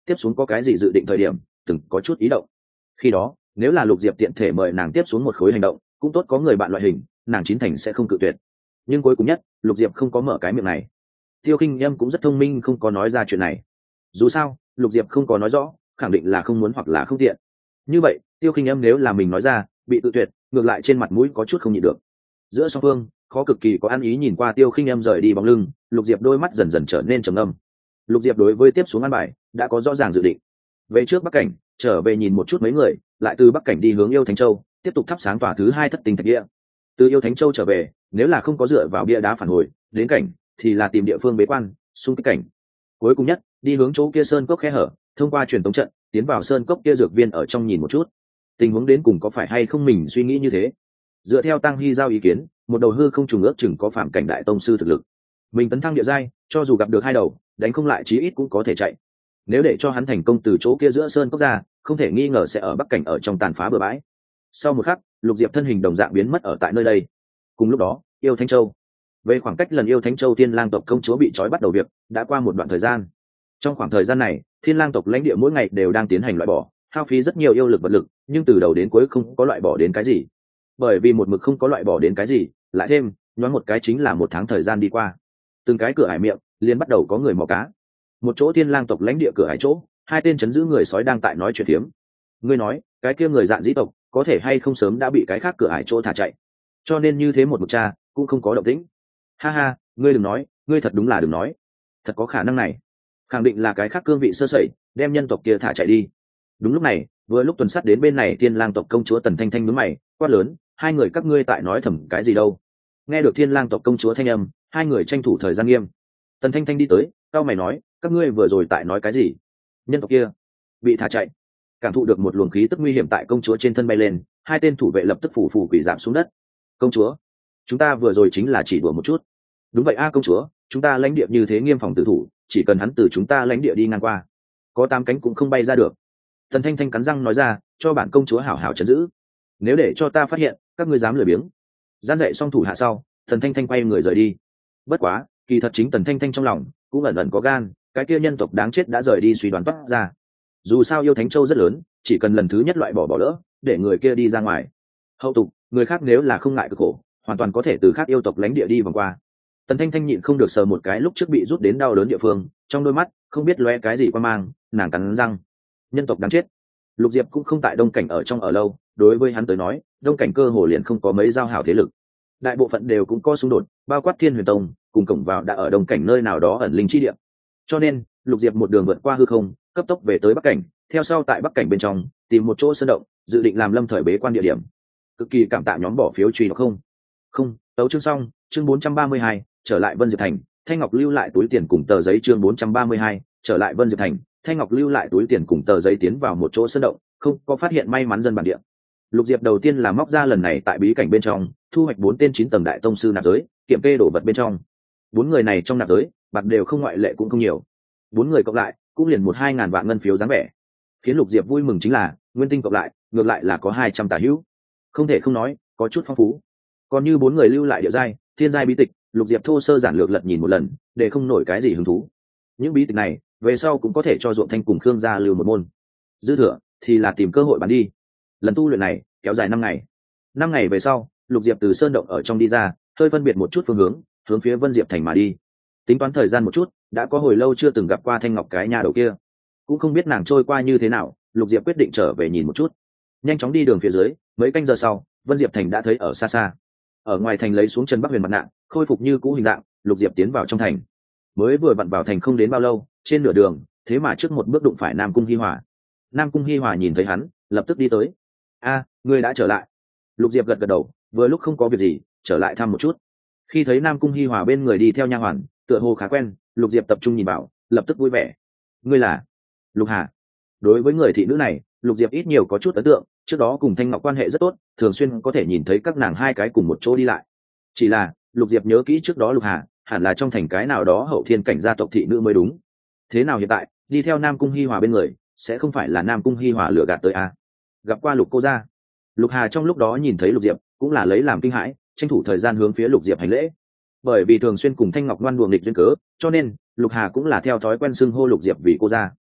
tiếp xuống có cái gì dự định thời điểm từng có chút ý động. Khi đó nếu là Lục Diệp tiện thể mời nàng tiếp xuống một khối hành động cũng tốt, có người bạn loại hình, nàng chín thành sẽ không cự tuyệt. Nhưng cuối cùng nhất Lục Diệp không có mở cái miệng này. Tiêu Khinh Em cũng rất thông minh, không có nói ra chuyện này. Dù sao Lục Diệp không có nói rõ, khẳng định là không muốn hoặc là không tiện. Như vậy Tiêu Khinh Em nếu là mình nói ra bị tự tuyệt, ngược lại trên mặt mũi có chút không nhịn được. Giữa song phương khó cực kỳ có ăn ý. Nhìn qua Tiêu Khinh Em rời đi bóng lưng, Lục Diệp đôi mắt dần dần trở nên trầm ngâm. Lục Diệp đối với tiếp xuống ăn bài đã có rõ ràng dự định. Về trước Bắc Cảnh, trở về nhìn một chút mấy người, lại từ Bắc Cảnh đi hướng Yêu Thánh Châu, tiếp tục thắp sáng tòa thứ 2 Thất Tinh Thạch Địa. Từ Yêu Thánh Châu trở về, nếu là không có dựa vào bia đá phản hồi đến cảnh, thì là tìm địa phương bế quan xung kích cảnh. Cuối cùng nhất đi hướng chỗ kia sơn cốc khe hở, thông qua truyền tống trận tiến vào sơn cốc kia dược viên ở trong nhìn một chút tình huống đến cùng có phải hay không mình suy nghĩ như thế. Dựa theo Tăng Hy giao ý kiến, một đầu hư không trùng ước chừng có phạm cảnh đại tông sư thực lực, mình tấn thăng địa giai, cho dù gặp được 2 đầu đánh không lại chí ít cũng có thể chạy. Nếu để cho hắn thành công từ chỗ kia giữa sơn cốc ra, không thể nghi ngờ sẽ ở Bắc Cảnh ở trong tàn phá bừa bãi. Sau một khắc Lục Diệp thân hình đồng dạng biến mất ở tại nơi đây. Cùng lúc đó Yêu Thánh Châu, về khoảng cách lần Yêu Thánh Châu Thiên Lang tộc công chúa bị trói bắt đầu việc đã qua một đoạn thời gian. Trong khoảng thời gian này Thiên Lang tộc lãnh địa mỗi ngày đều đang tiến hành loại bỏ, hao phí rất nhiều yêu lực vật lực, nhưng từ đầu đến cuối không có loại bỏ đến cái gì. Bởi vì một mực không có loại bỏ đến cái gì, lại thêm nhoáng một cái chính là 1 tháng thời gian đi qua, từng cái cửa hải miệng liền bắt đầu có người mò cá. Một chỗ Thiên Lang tộc lãnh địa cửa hải chỗ, 2 tên chấn giữ người sói đang tại nói chuyện phiếm. Ngươi nói cái kia người Dạn Dĩ tộc có thể hay không sớm đã bị cái khác cửa hải chỗ thả chạy, cho nên như thế một mực cha cũng không có động tĩnh. Ha ha, ngươi đừng nói, ngươi thật đúng là đừng nói, thật có khả năng này. Khẳng định là cái khác cương vị sơ sẩy đem nhân tộc kia thả chạy đi. Đúng lúc này vừa lúc tuần sát đến bên này Thiên Lang tộc công chúa Tần Thanh Thanh nhướng mày quát lớn, 2 người các ngươi tại nói thầm cái gì đâu? Nghe được Thiên Lang tộc công chúa thanh âm, 2 người tranh thủ thời gian nghiêm. Tần Thanh Thanh đi tới cao mày nói, các ngươi vừa rồi tại nói cái gì? Nhân tộc kia bị thả chạy. Cảm thụ được một luồng khí tức nguy hiểm tại công chúa trên thân bay lên, 2 tên thủ vệ lập tức phủ quỷ giảm xuống đất. Công chúa, chúng ta vừa rồi chính là chỉ đùa một chút. Đúng vậy a công chúa, chúng ta lãnh địa như thế nghiêm phòng tử thủ, chỉ cần hắn từ chúng ta lãnh địa đi ngang qua, có 8 cánh cũng không bay ra được. Tần Thanh Thanh cắn răng nói ra, cho bản công chúa hảo hảo trấn giữ, nếu để cho ta phát hiện các ngươi dám lười biếng. Gian dạy xong thủ hạ sau, Tần Thanh Thanh quay người rời đi. Bất quá kỳ thật chính Tần Thanh Thanh trong lòng cũng ẩn ẩn có gan, cái kia nhân tộc đáng chết đã rời đi suy đoán toát ra. Dù sao Yêu Thánh Châu rất lớn, chỉ cần lần thứ nhất loại bỏ lỡ, để người kia đi ra ngoài, hậu tục người khác nếu là không ngại cực khổ, hoàn toàn có thể từ khác yêu tộc lãnh địa đi vòng qua. Tần Thanh Thanh nhịn không được sờ một cái lúc trước bị rút đến đau đớn địa phương, trong đôi mắt không biết lóe cái gì qua mang, nàng cắn răng. Nhân tộc đáng chết. Lục Diệp cũng không tại Đông Cảnh ở trong ở lâu, đối với hắn tới nói Đông Cảnh cơ hồ liền không có mấy giao hảo thế lực, đại bộ phận đều cũng có xung đột, bao quát Thiên Huyền Tông cùng cổng vào đã ở Đông Cảnh nơi nào đó ẩn linh chi địa. Cho nên Lục Diệp một đường vượt qua hư không, cấp tốc về tới Bắc Cảnh, theo sau tại Bắc Cảnh bên trong tìm một chỗ sơn động, dự định làm lâm thời bế quan địa điểm. Cực kỳ cảm tạ nhóm bỏ phiếu truy đọc không tấu chương xong. Chương 432, trở lại Vân Diệp Thành, Thanh Ngọc lưu lại túi tiền cùng tờ giấy. Chương 432, trở lại Vân Diệp Thành, Thanh Ngọc lưu lại túi tiền cùng tờ giấy, tiến vào một chỗ sơn động, không có phát hiện may mắn dân bản địa. Lục Diệp đầu tiên là móc ra lần này tại bí cảnh bên trong thu hoạch 4 tên 9 tầng đại tông sư nạp giới, kiểm kê đồ vật bên trong. 4 người này trong nạp giới, bạc đều không ngoại lệ cũng không nhiều. 4 người cộng lại cũng liền 1-2 ngàn vạn ngân phiếu dáng vẻ. Khiến Lục Diệp vui mừng chính là, nguyên tinh cộng lại, ngược lại là có 200 tả hữu. Không thể không nói, có chút phong phú. Còn như 4 người lưu lại địa giai, thiên giai bí tịch, Lục Diệp thô sơ giản lược lật nhìn một lần, để không nổi cái gì hứng thú. Những bí tịch này, về sau cũng có thể cho Ruộng Thanh cùng Khương gia lưu một môn. Dư thừa thì là tìm cơ hội bán đi. Lần tu luyện này kéo dài 5 ngày. 5 ngày về sau, Lục Diệp từ sơn động ở trong đi ra, hơi phân biệt một chút phương hướng, hướng phía Vân Diệp Thành mà đi. Tính toán thời gian một chút, đã có hồi lâu chưa từng gặp qua Thanh Ngọc cái nhà đầu kia, cũng không biết nàng trôi qua như thế nào. Lục Diệp quyết định trở về nhìn một chút. Nhanh chóng đi đường phía dưới, mấy canh giờ sau, Vân Diệp Thành đã thấy ở xa xa. Ở ngoài thành lấy xuống Trần Bắc Huyền mặt nạ, khôi phục như cũ hình dạng, Lục Diệp tiến vào trong thành. Mới vừa vặn vào thành không đến bao lâu, trên nửa đường, thế mà trước một bước đụng phải Nam Cung Hi Hòa. Nam Cung Hi Hòa nhìn thấy hắn, lập tức đi tới. A, ngươi đã trở lại. Lục Diệp gật gật đầu, vừa lúc không có việc gì, trở lại thăm một chút. Khi thấy Nam Cung Hi Hòa bên người đi theo nha hoàn, tựa hồ khá quen, Lục Diệp tập trung nhìn vào, lập tức vui vẻ. Ngươi là Lục Hà? Đối với người thị nữ này, Lục Diệp ít nhiều có chút ấn tượng, trước đó cùng Thanh Ngọc quan hệ rất tốt, thường xuyên có thể nhìn thấy các nàng hai cái cùng một chỗ đi lại. Chỉ là Lục Diệp nhớ kỹ trước đó Lục Hà hẳn là trong thành cái nào đó hậu thiên cảnh gia tộc thị nữ mới đúng. Thế nào hiện tại đi theo Nam Cung Hi Hòa bên người, sẽ không phải là Nam Cung Hi Hòa lừa gạt tới à? Gặp qua Lục cô gia. Lục Hà trong lúc đó nhìn thấy Lục Diệp, cũng là lấy làm kinh hãi, tranh thủ thời gian hướng phía Lục Diệp hành lễ. Bởi vì thường xuyên cùng Thanh Ngọc ngoan đùa nghịch duyên cớ, cho nên Lục Hà cũng là theo thói quen xưng hô Lục Diệp vì cô gia.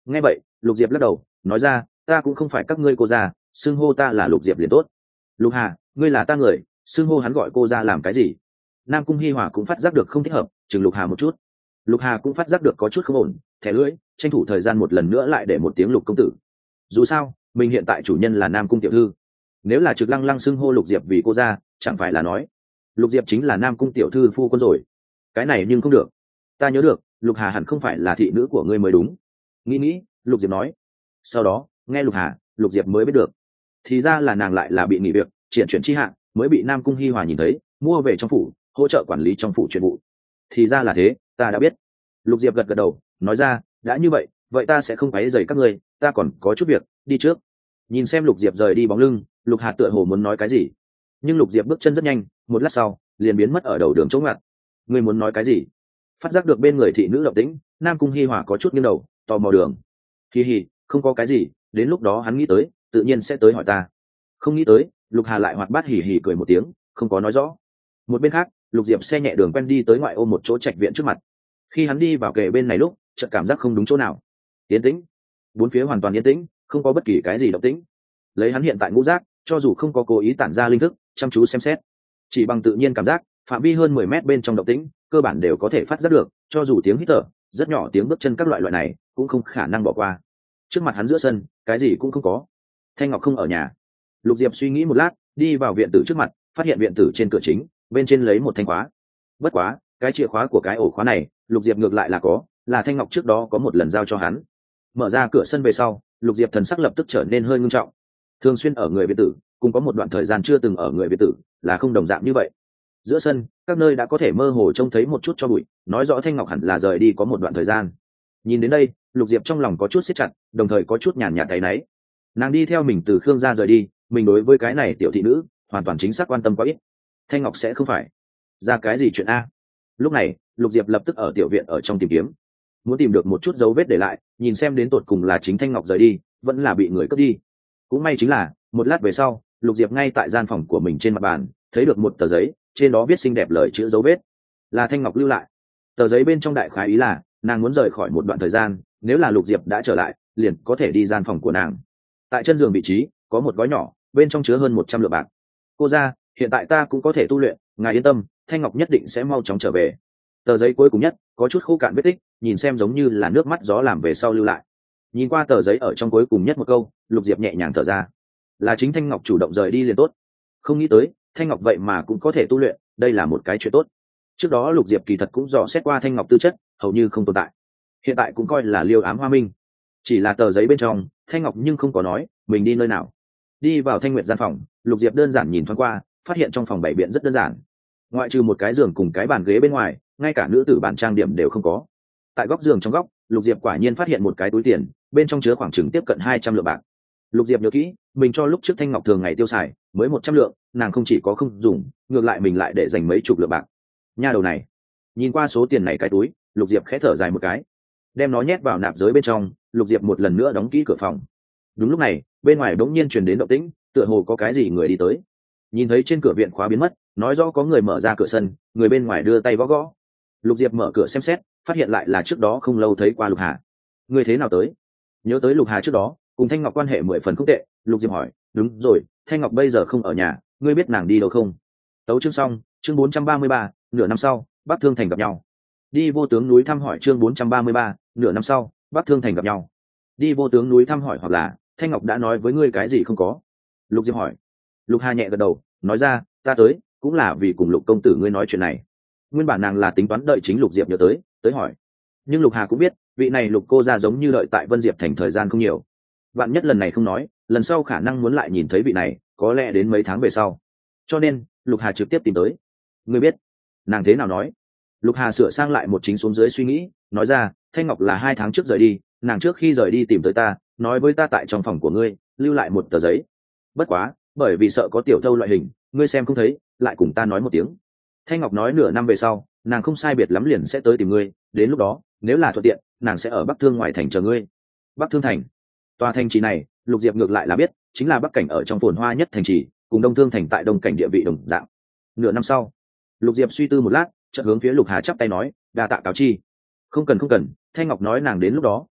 Nghe vậy Lục Diệp lắc đầu nói ra, ta cũng không phải các ngươi cô gia, xưng hô ta là Lục Diệp liền tốt. Lục Hà, ngươi là ta người, xưng hô hắn gọi cô gia làm cái gì? Nam Cung Hi Hòa cũng phát giác được không thích hợp, chừng Lục Hà một chút. Lục Hà cũng phát giác được có chút không ổn, thẻ lưỡi tranh thủ thời gian một lần nữa lại để một tiếng Lục công tử. Dù sao mình hiện tại chủ nhân là Nam Cung tiểu thư, nếu là trực lăng lăng xưng hô Lục Diệp vì cô gia, chẳng phải là nói Lục Diệp chính là Nam Cung tiểu thư phu quân rồi. Cái này nhưng không được. Ta nhớ được Lục Hà hẳn không phải là thị nữ của ngươi mới đúng. Nghĩ Lục Diệp nói. Sau đó nghe Lục Hà, Lục Diệp mới biết được thì ra là nàng lại là bị nghỉ việc triển chuyển chi hạn, mới bị Nam Cung Hi Hòa nhìn thấy mua về trong phủ hỗ trợ quản lý trong phủ chuyện vụ. Thì ra là thế, ta đã biết. Lục Diệp gật gật đầu nói ra, đã như vậy vậy ta sẽ không quấy rầy các ngươi, ta còn có chút việc, đi trước. Nhìn xem Lục Diệp rời đi bóng lưng, Lục Hà tựa hồ muốn nói cái gì, nhưng Lục Diệp bước chân rất nhanh, một lát sau liền biến mất ở đầu đường chỗ ngoặt. Ngươi muốn nói cái gì? Phát giác được bên người thị nữ động tĩnh, Nam Cung Hi Hòa có chút nghiêng đầu tò mò đường. Hi hi, không có cái gì, đến lúc đó hắn nghĩ tới tự nhiên sẽ tới hỏi ta. Không nghĩ tới. Lục Hà lại hoạt bát hỉ hỉ cười một tiếng, không có nói rõ. Một bên khác Lục Diệp xe nhẹ đường quen đi tới ngoại ô một chỗ trạch viện trước mặt. Khi hắn đi vào kề bên này lúc chợt cảm giác không đúng chỗ nào. Yên tĩnh, bốn phía hoàn toàn yên tĩnh, không có bất kỳ cái gì động tĩnh. Lấy hắn hiện tại ngũ giác, cho dù không có cố ý tản ra linh thức chăm chú xem xét, chỉ bằng tự nhiên cảm giác phạm vi hơn 10 mét bên trong động tĩnh cơ bản đều có thể phát giác được, cho dù tiếng hít thở rất nhỏ, tiếng bước chân các loại này cũng không khả năng bỏ qua. Trước mặt hắn giữa sân cái gì cũng không có. Thanh Ngọc không ở nhà. Lục Diệp suy nghĩ một lát, đi vào viện tử trước mặt, phát hiện viện tử trên cửa chính bên trên lấy một thanh khóa. Bất quá cái chìa khóa của cái ổ khóa này Lục Diệp ngược lại là có, là Thanh Ngọc trước đó có một lần giao cho hắn. Mở ra cửa sân về sau, Lục Diệp thần sắc lập tức trở nên hơi ngưng trọng. Thường xuyên ở người viện tử, cùng có một đoạn thời gian chưa từng ở người viện tử là không đồng dạng như vậy. Giữa sân các nơi đã có thể mơ hồ trông thấy một chút cho bụi, nói rõ Thanh Ngọc hẳn là rời đi có một đoạn thời gian. Nhìn đến đây Lục Diệp trong lòng có chút siết chặt, đồng thời có chút nhàn nhạt thấy náy. Nàng đi theo mình từ Khương gia rời đi, mình đối với cái này tiểu thị nữ hoàn toàn chính xác quan tâm quá ít. Thanh Ngọc sẽ không phải ra cái gì chuyện a? Lúc này Lục Diệp lập tức ở tiểu viện ở trong tìm kiếm, muốn tìm được một chút dấu vết để lại, nhìn xem đến tột cùng là chính Thanh Ngọc rời đi vẫn là bị người cướp đi. Cũng may chính là một lát về sau Lục Diệp ngay tại gian phòng của mình trên mặt bàn thấy được một tờ giấy, trên đó viết xinh đẹp lời chữ dấu vết, là Thanh Ngọc lưu lại. Tờ giấy bên trong đại khái ý là nàng muốn rời khỏi một đoạn thời gian, nếu là Lục Diệp đã trở lại liền có thể đi gian phòng của nàng. Tại chân giường vị trí có một gói nhỏ, bên trong chứa hơn 100 lượng bạc. Cô ra, hiện tại ta cũng có thể tu luyện, ngài yên tâm, Thanh Ngọc nhất định sẽ mau chóng trở về. Tờ giấy cuối cùng nhất có chút khô cạn vết tích, nhìn xem giống như là nước mắt gió làm về sau lưu lại. Nhìn qua tờ giấy ở trong cuối cùng nhất một câu, Lục Diệp nhẹ nhàng thở ra, là chính Thanh Ngọc chủ động rời đi liền tốt. Không nghĩ tới Thanh Ngọc vậy mà cũng có thể tu luyện, đây là một cái chuyện tốt. Trước đó Lục Diệp kỳ thật cũng dò xét qua Thanh Ngọc tư chất, hầu như không tồn tại, hiện tại cũng coi là liêu ám hoa minh. Chỉ là tờ giấy bên trong Thanh Ngọc nhưng không có nói mình đi nơi nào. Đi vào Thanh Nguyệt gian phòng, Lục Diệp đơn giản nhìn thoáng qua, phát hiện trong phòng bày biện rất đơn giản, ngoại trừ một cái giường cùng cái bàn ghế bên ngoài, ngay cả nữ tử bàn trang điểm đều không có. Tại góc giường trong góc, Lục Diệp quả nhiên phát hiện một cái túi tiền, bên trong chứa khoảng chừng tiếp cận 200 lượng bạc. Lục Diệp nhớ kỹ mình cho lúc trước Thanh Ngọc thường ngày tiêu xài mới 100 lượng, nàng không chỉ có không dùng, ngược lại mình lại để dành mấy chục lượng bạc. Nha đầu này. Nhìn qua số tiền này cái túi, Lục Diệp khẽ thở dài một cái, đem nó nhét vào nạp giới bên trong. Lục Diệp một lần nữa đóng kỹ cửa phòng. Đúng lúc này bên ngoài đột nhiên truyền đến động tĩnh, tựa hồ có cái gì người đi tới. Nhìn thấy trên cửa viện khóa biến mất, nói rõ có người mở ra cửa sân, người bên ngoài đưa tay gõ gõ. Lục Diệp mở cửa xem xét, phát hiện lại là trước đó không lâu thấy qua Lục Hà. Người thế nào tới? Nhớ tới Lục Hà trước đó cùng Thanh Ngọc quan hệ 10 phần không tệ, Lục Diệp hỏi. Đúng rồi, Thanh Ngọc bây giờ không ở nhà, ngươi biết nàng đi đâu không? Tấu chương xong, chương 433, nửa năm sau Bắc Thương Thành gặp nhau. Đi vô tướng núi thăm hỏi, chương 433, nửa năm sau Bắc Thương Thành gặp nhau. Đi vô tướng núi thăm hỏi, hoặc là Thanh Ngọc đã nói với ngươi cái gì không có? Lục Diệp hỏi. Lục Hà nhẹ gật đầu nói ra, ta tới cũng là vì cùng Lục công tử ngươi nói chuyện này. Nguyên bản nàng là tính toán đợi chính Lục Diệp nhớ tới hỏi, nhưng Lục Hà cũng biết vị này Lục cô ra giống như đợi tại Vân Diệp Thành thời gian không nhiều, bạn nhất lần này không nói, lần sau khả năng muốn lại nhìn thấy vị này có lẽ đến mấy tháng về sau, cho nên Lục Hà trực tiếp tìm tới. Ngươi biết nàng thế nào nói? Lục Hà sửa sang lại một chính xuống dưới suy nghĩ, nói ra, Thanh Ngọc là 2 tháng trước rời đi, nàng trước khi rời đi tìm tới ta, nói với ta tại trong phòng của ngươi lưu lại một tờ giấy. Bất quá bởi vì sợ có tiểu thâu loại hình ngươi xem không thấy, lại cùng ta nói một tiếng. Thanh Ngọc nói nửa năm về sau nàng không sai biệt lắm liền sẽ tới tìm ngươi, đến lúc đó nếu là thuận tiện nàng sẽ ở Bắc Thương ngoài thành chờ ngươi. Bắc Thương Thành, tòa thành trì này Lục Diệp ngược lại là biết, chính là Bắc Cảnh ở trong phồn hoa nhất thành trì, cùng Đông Thương Thành tại Đông Cảnh địa vị đồng dạng. Nửa năm sau, Lục Diệp suy tư một lát, chợt hướng phía Lục Hà chắp tay nói, đa tạ cáo chi. Không cần, Thanh Ngọc nói nàng đến lúc đó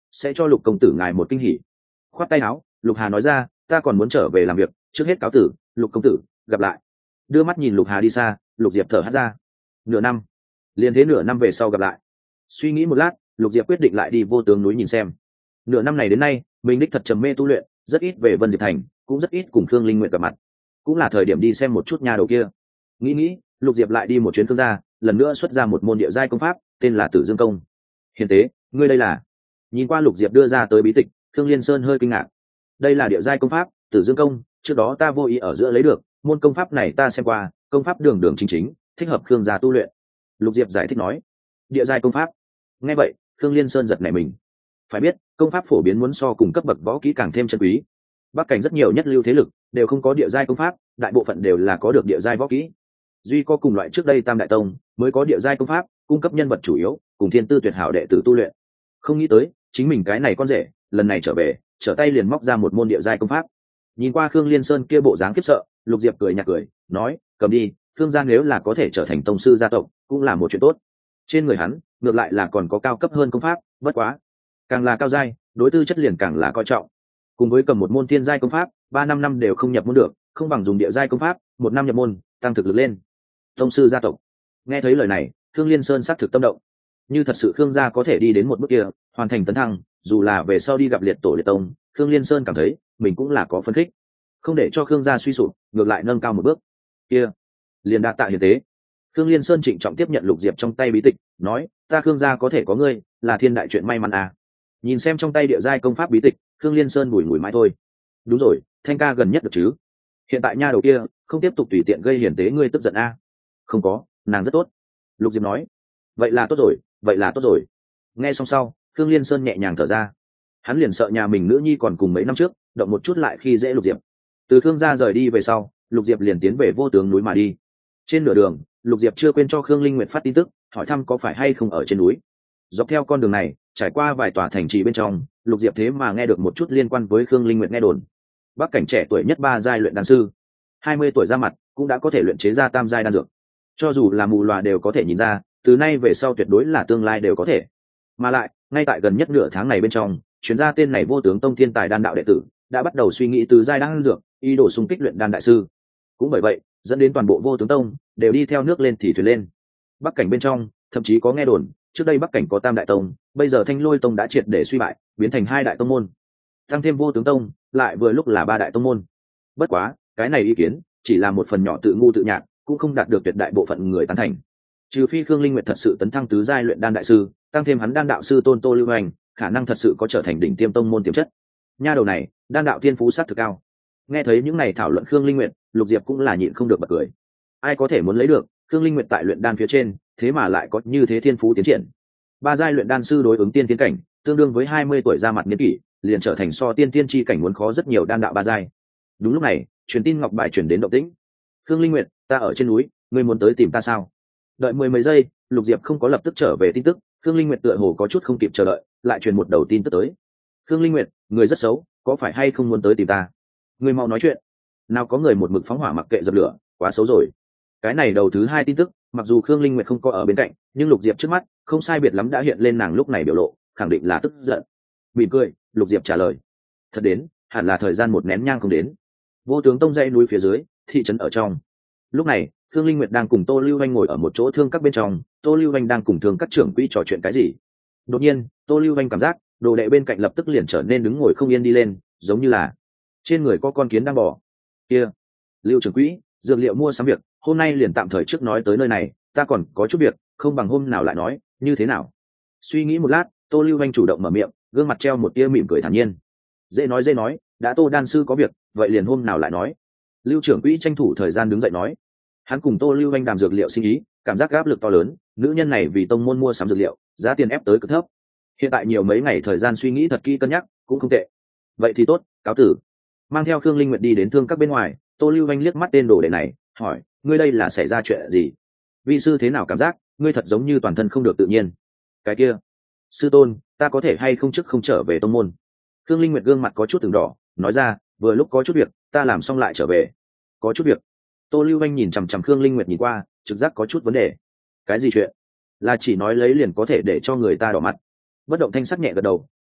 sẽ cho Lục công tử ngài một kinh hỉ. Khoát tay áo, Lục Hà nói ra, ta còn muốn trở về làm việc, trước hết cáo tử, Lục công tử, gặp lại. Đưa mắt nhìn Lục Hà đi xa, Lục Diệp thở hắt ra. Nửa năm, liền thế nửa năm về sau gặp lại. Suy nghĩ một lát, Lục Diệp quyết định lại đi Vô Tướng núi nhìn xem. Nửa năm này đến nay, mình đích thật trầm mê tu luyện, rất ít về Vân Diệp thành, cũng rất ít cùng Khương Linh Nguyệt gặp mặt. Cũng là thời điểm đi xem một chút nhà đầu kia. Nghĩ, Lục Diệp lại đi một chuyến Khương gia, lần nữa xuất ra một môn địa giai công pháp, tên là Tử Dương công. Hiền tế, ngươi đây là? Nhìn qua Lục Diệp đưa ra tới bí tịch, Khương Liên Sơn hơi kinh ngạc. Đây là địa giai công pháp, Tử Dương công, trước đó ta vô ý ở giữa lấy được, môn công pháp này ta xem qua, công pháp đường đường chính chính, thích hợp Khương gia tu luyện. Lục Diệp giải thích nói. Địa giai công pháp. Nghe vậy, Khương Liên Sơn giật nảy mình. Phải biết, công pháp phổ biến muốn so cùng cấp bậc võ kỹ càng thêm chân quý. Bắc cảnh rất nhiều nhất lưu thế lực đều không có địa giai công pháp, đại bộ phận đều là có được địa giai võ kỹ. Duy có cùng loại trước đây Tam Đại Tông mới có địa giai công pháp, cung cấp nhân vật chủ yếu, cùng thiên tư tuyệt hảo đệ tử tu luyện. Không nghĩ tới, chính mình cái này con rể, lần này trở về, trở tay liền móc ra một môn địa giai công pháp. Nhìn qua Khương Liên Sơn kia bộ dáng khiếp sợ, Lục Diệp cười nhạt cười, nói, cầm đi, Khương gia nếu là có thể trở thành tông sư gia tộc, cũng là một chuyện tốt. Trên người hắn, ngược lại là còn có cao cấp hơn công pháp, bất quá, càng là cao giai, đối tư chất liền càng là coi trọng. Cùng với cầm một môn thiên giai công pháp, 3-5 năm đều không nhập môn được, không bằng dùng địa giai công pháp, 1 năm nhập môn, tăng thực lực lên. Tông sư gia tộc. Nghe thấy lời này, Khương Liên Sơn xác thực tâm động. Như thật sự Khương gia có thể đi đến một bước kia, hoàn thành tấn thăng, dù là về sau đi gặp liệt tổ liệt tông, Khương Liên Sơn cảm thấy mình cũng là có phấn khích, không để cho Khương gia suy sụp, ngược lại nâng cao một bước. Kia, liền đa tạ hiền tế. Khương Liên Sơn trịnh trọng tiếp nhận Lục Diệp trong tay bí tịch, nói, ta Khương gia có thể có ngươi, là thiên đại chuyện may mắn à. Nhìn xem trong tay địa giai công pháp bí tịch, Khương Liên Sơn bùi ngùi mãi thôi. Đúng rồi, Thanh ca gần nhất được chứ? Hiện tại nha đầu kia không tiếp tục tùy tiện gây hiền tế ngươi tức giận a? Không có, nàng rất tốt. Lục Diệp nói. Vậy là tốt rồi, vậy là tốt rồi. Nghe xong sau, Khương Liên Sơn nhẹ nhàng thở ra. Hắn liền sợ nhà mình nữ nhi còn cùng mấy năm trước, động một chút lại khi dễ Lục Diệp. Từ Khương gia rời đi về sau, Lục Diệp liền tiến về Vô Tướng núi mà đi. Trên nửa đường, Lục Diệp chưa quên cho Khương Linh Nguyệt phát tin tức, hỏi thăm có phải hay không ở trên núi. Dọc theo con đường này, trải qua vài tòa thành trì bên trong, Lục Diệp thế mà nghe được một chút liên quan với Khương Linh Nguyệt nghe đồn. Bắc cảnh trẻ tuổi nhất 3 giai luyện đan sư, 20 tuổi ra mặt cũng đã có thể luyện chế ra tam giai đan dược. Cho dù là mù lòa đều có thể nhìn ra, từ nay về sau tuyệt đối là tương lai đều có thể. Mà lại, ngay tại gần nhất nửa tháng này bên trong, chuyên gia tên này Vô Tướng tông thiên tài đan đạo đệ tử đã bắt đầu suy nghĩ từ giai đan dược, ý đồ xung kích luyện đan đại sư. Cũng bởi vậy, dẫn đến toàn bộ Vô Tướng tông đều đi theo nước lên thì thuyền lên. Bắc cảnh bên trong, thậm chí có nghe đồn, trước đây Bắc cảnh có Tam Đại Tông, bây giờ Thanh Lôi Tông đã triệt để suy bại, biến thành 2 đại tông môn. Tăng thêm Vô Tướng tông, lại vừa lúc là 3 đại tông môn. Bất quá, cái này ý kiến chỉ là một phần nhỏ tự ngu tự nhạt, cũng không đạt được tuyệt đại bộ phận người tán thành. Trừ phi Khương Linh Nguyệt thật sự tấn thăng tứ giai luyện đan đại sư, tăng thêm hắn đan đạo sư Tôn Tô Lưu Hành, khả năng thật sự có trở thành đỉnh tiêm tông môn tiềm chất. Nha đầu này, đan đạo thiên phú sát thực cao. Nghe thấy những này thảo luận Khương Linh Nguyệt, Lục Diệp cũng là nhịn không được bật cười. Ai có thể muốn lấy được, Khương Linh Nguyệt tại luyện đan phía trên, thế mà lại có như thế thiên phú tiến triển. 3 giai luyện đan sư đối ứng tiên tiến cảnh, tương đương với 20 tuổi ra mặt niên kỷ, liền trở thành so tiên tiên chi cảnh muốn khó rất nhiều đan đạo 3 giai. Đúng lúc này, truyền tin ngọc bài truyền đến động tĩnh. Khương Linh Nguyệt, ta ở trên núi, ngươi muốn tới tìm ta sao? Đợi 10 mấy giây, Lục Diệp không có lập tức trở về tin tức, Khương Linh Nguyệt tựa hồ có chút không kịp chờ đợi, lại truyền một đầu tin tức tới. Khương Linh Nguyệt, người rất xấu, có phải hay không muốn tới tìm ta? Ngươi mau nói chuyện. Nào có người một mực phóng hỏa mặc kệ dập lửa, quá xấu rồi. Cái này đầu thứ 2 tin tức, mặc dù Khương Linh Nguyệt không có ở bên cạnh, nhưng Lục Diệp trước mắt không sai biệt lắm đã hiện lên nàng lúc này biểu lộ, khẳng định là tức giận. Mỉm cười, Lục Diệp trả lời, thật đến, hẳn là thời gian một nén nhang không đến. Vô Tướng tông dãy núi phía dưới, thị trấn ở trong. Lúc này, Khương Linh Nguyệt đang cùng Tô Lưu Anh ngồi ở một chỗ thương các bên trong, Tô Lưu Anh đang cùng thương các trưởng quỹ trò chuyện cái gì. Đột nhiên, Tô Lưu Anh cảm giác đồ đệ bên cạnh lập tức liền trở nên đứng ngồi không yên đi lên, giống như là trên người có con kiến đang bò. Kia, Lưu trưởng quỹ, dược liệu mua sắm việc, hôm nay liền tạm thời trước nói tới nơi này, ta còn có chút việc, không bằng hôm nào lại nói, như thế nào? Suy nghĩ một lát, Tô Lưu Anh chủ động mở miệng, gương mặt treo một tia mỉm cười thản nhiên. Dễ nói, đã Tô đan sư có việc, vậy liền hôm nào lại nói. Lưu trưởng quỹ tranh thủ thời gian đứng dậy nói. Hắn cùng Tô Lưu Anh đàm dược liệu sinh ý, cảm giác áp lực to lớn, nữ nhân này vì tông môn mua sắm dược liệu, giá tiền ép tới cực thấp. Hiện tại nhiều mấy ngày thời gian suy nghĩ thật kỹ cân nhắc, cũng không tệ. Vậy thì tốt, cáo tử. Mang theo Khương Linh Nguyệt đi đến thương các bên ngoài, Tô Lưu Anh liếc mắt tên đồ đệ này, hỏi, ngươi đây là xảy ra chuyện gì? Vi sư thế nào cảm giác, ngươi thật giống như toàn thân không được tự nhiên. Cái kia, sư tôn, ta có thể hay không trước không trở về tông môn? Khương Linh Nguyệt gương mặt có chút từng đỏ, nói ra, vừa lúc có chút việc, ta làm xong lại trở về. Có chút việc. Tô Lưu Anh nhìn chằm chằm Khương Linh Nguyệt nhìn qua, trực giác có chút vấn đề. Cái gì chuyện? Là chỉ nói lấy liền có thể để cho người ta đỏ mặt. Bất động thanh sắc nhẹ gật đầu,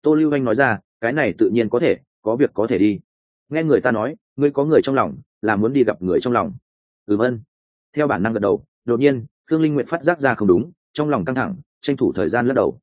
Tô Lưu Anh nói ra, cái này tự nhiên có thể, có việc có thể đi. Nghe người ta nói ngươi có người trong lòng, là muốn đi gặp người trong lòng. Ân. Theo bản năng gật đầu. Đột nhiên Khương Linh Nguyệt phát giác ra không đúng, trong lòng căng thẳng, tranh thủ thời gian lắc đầu.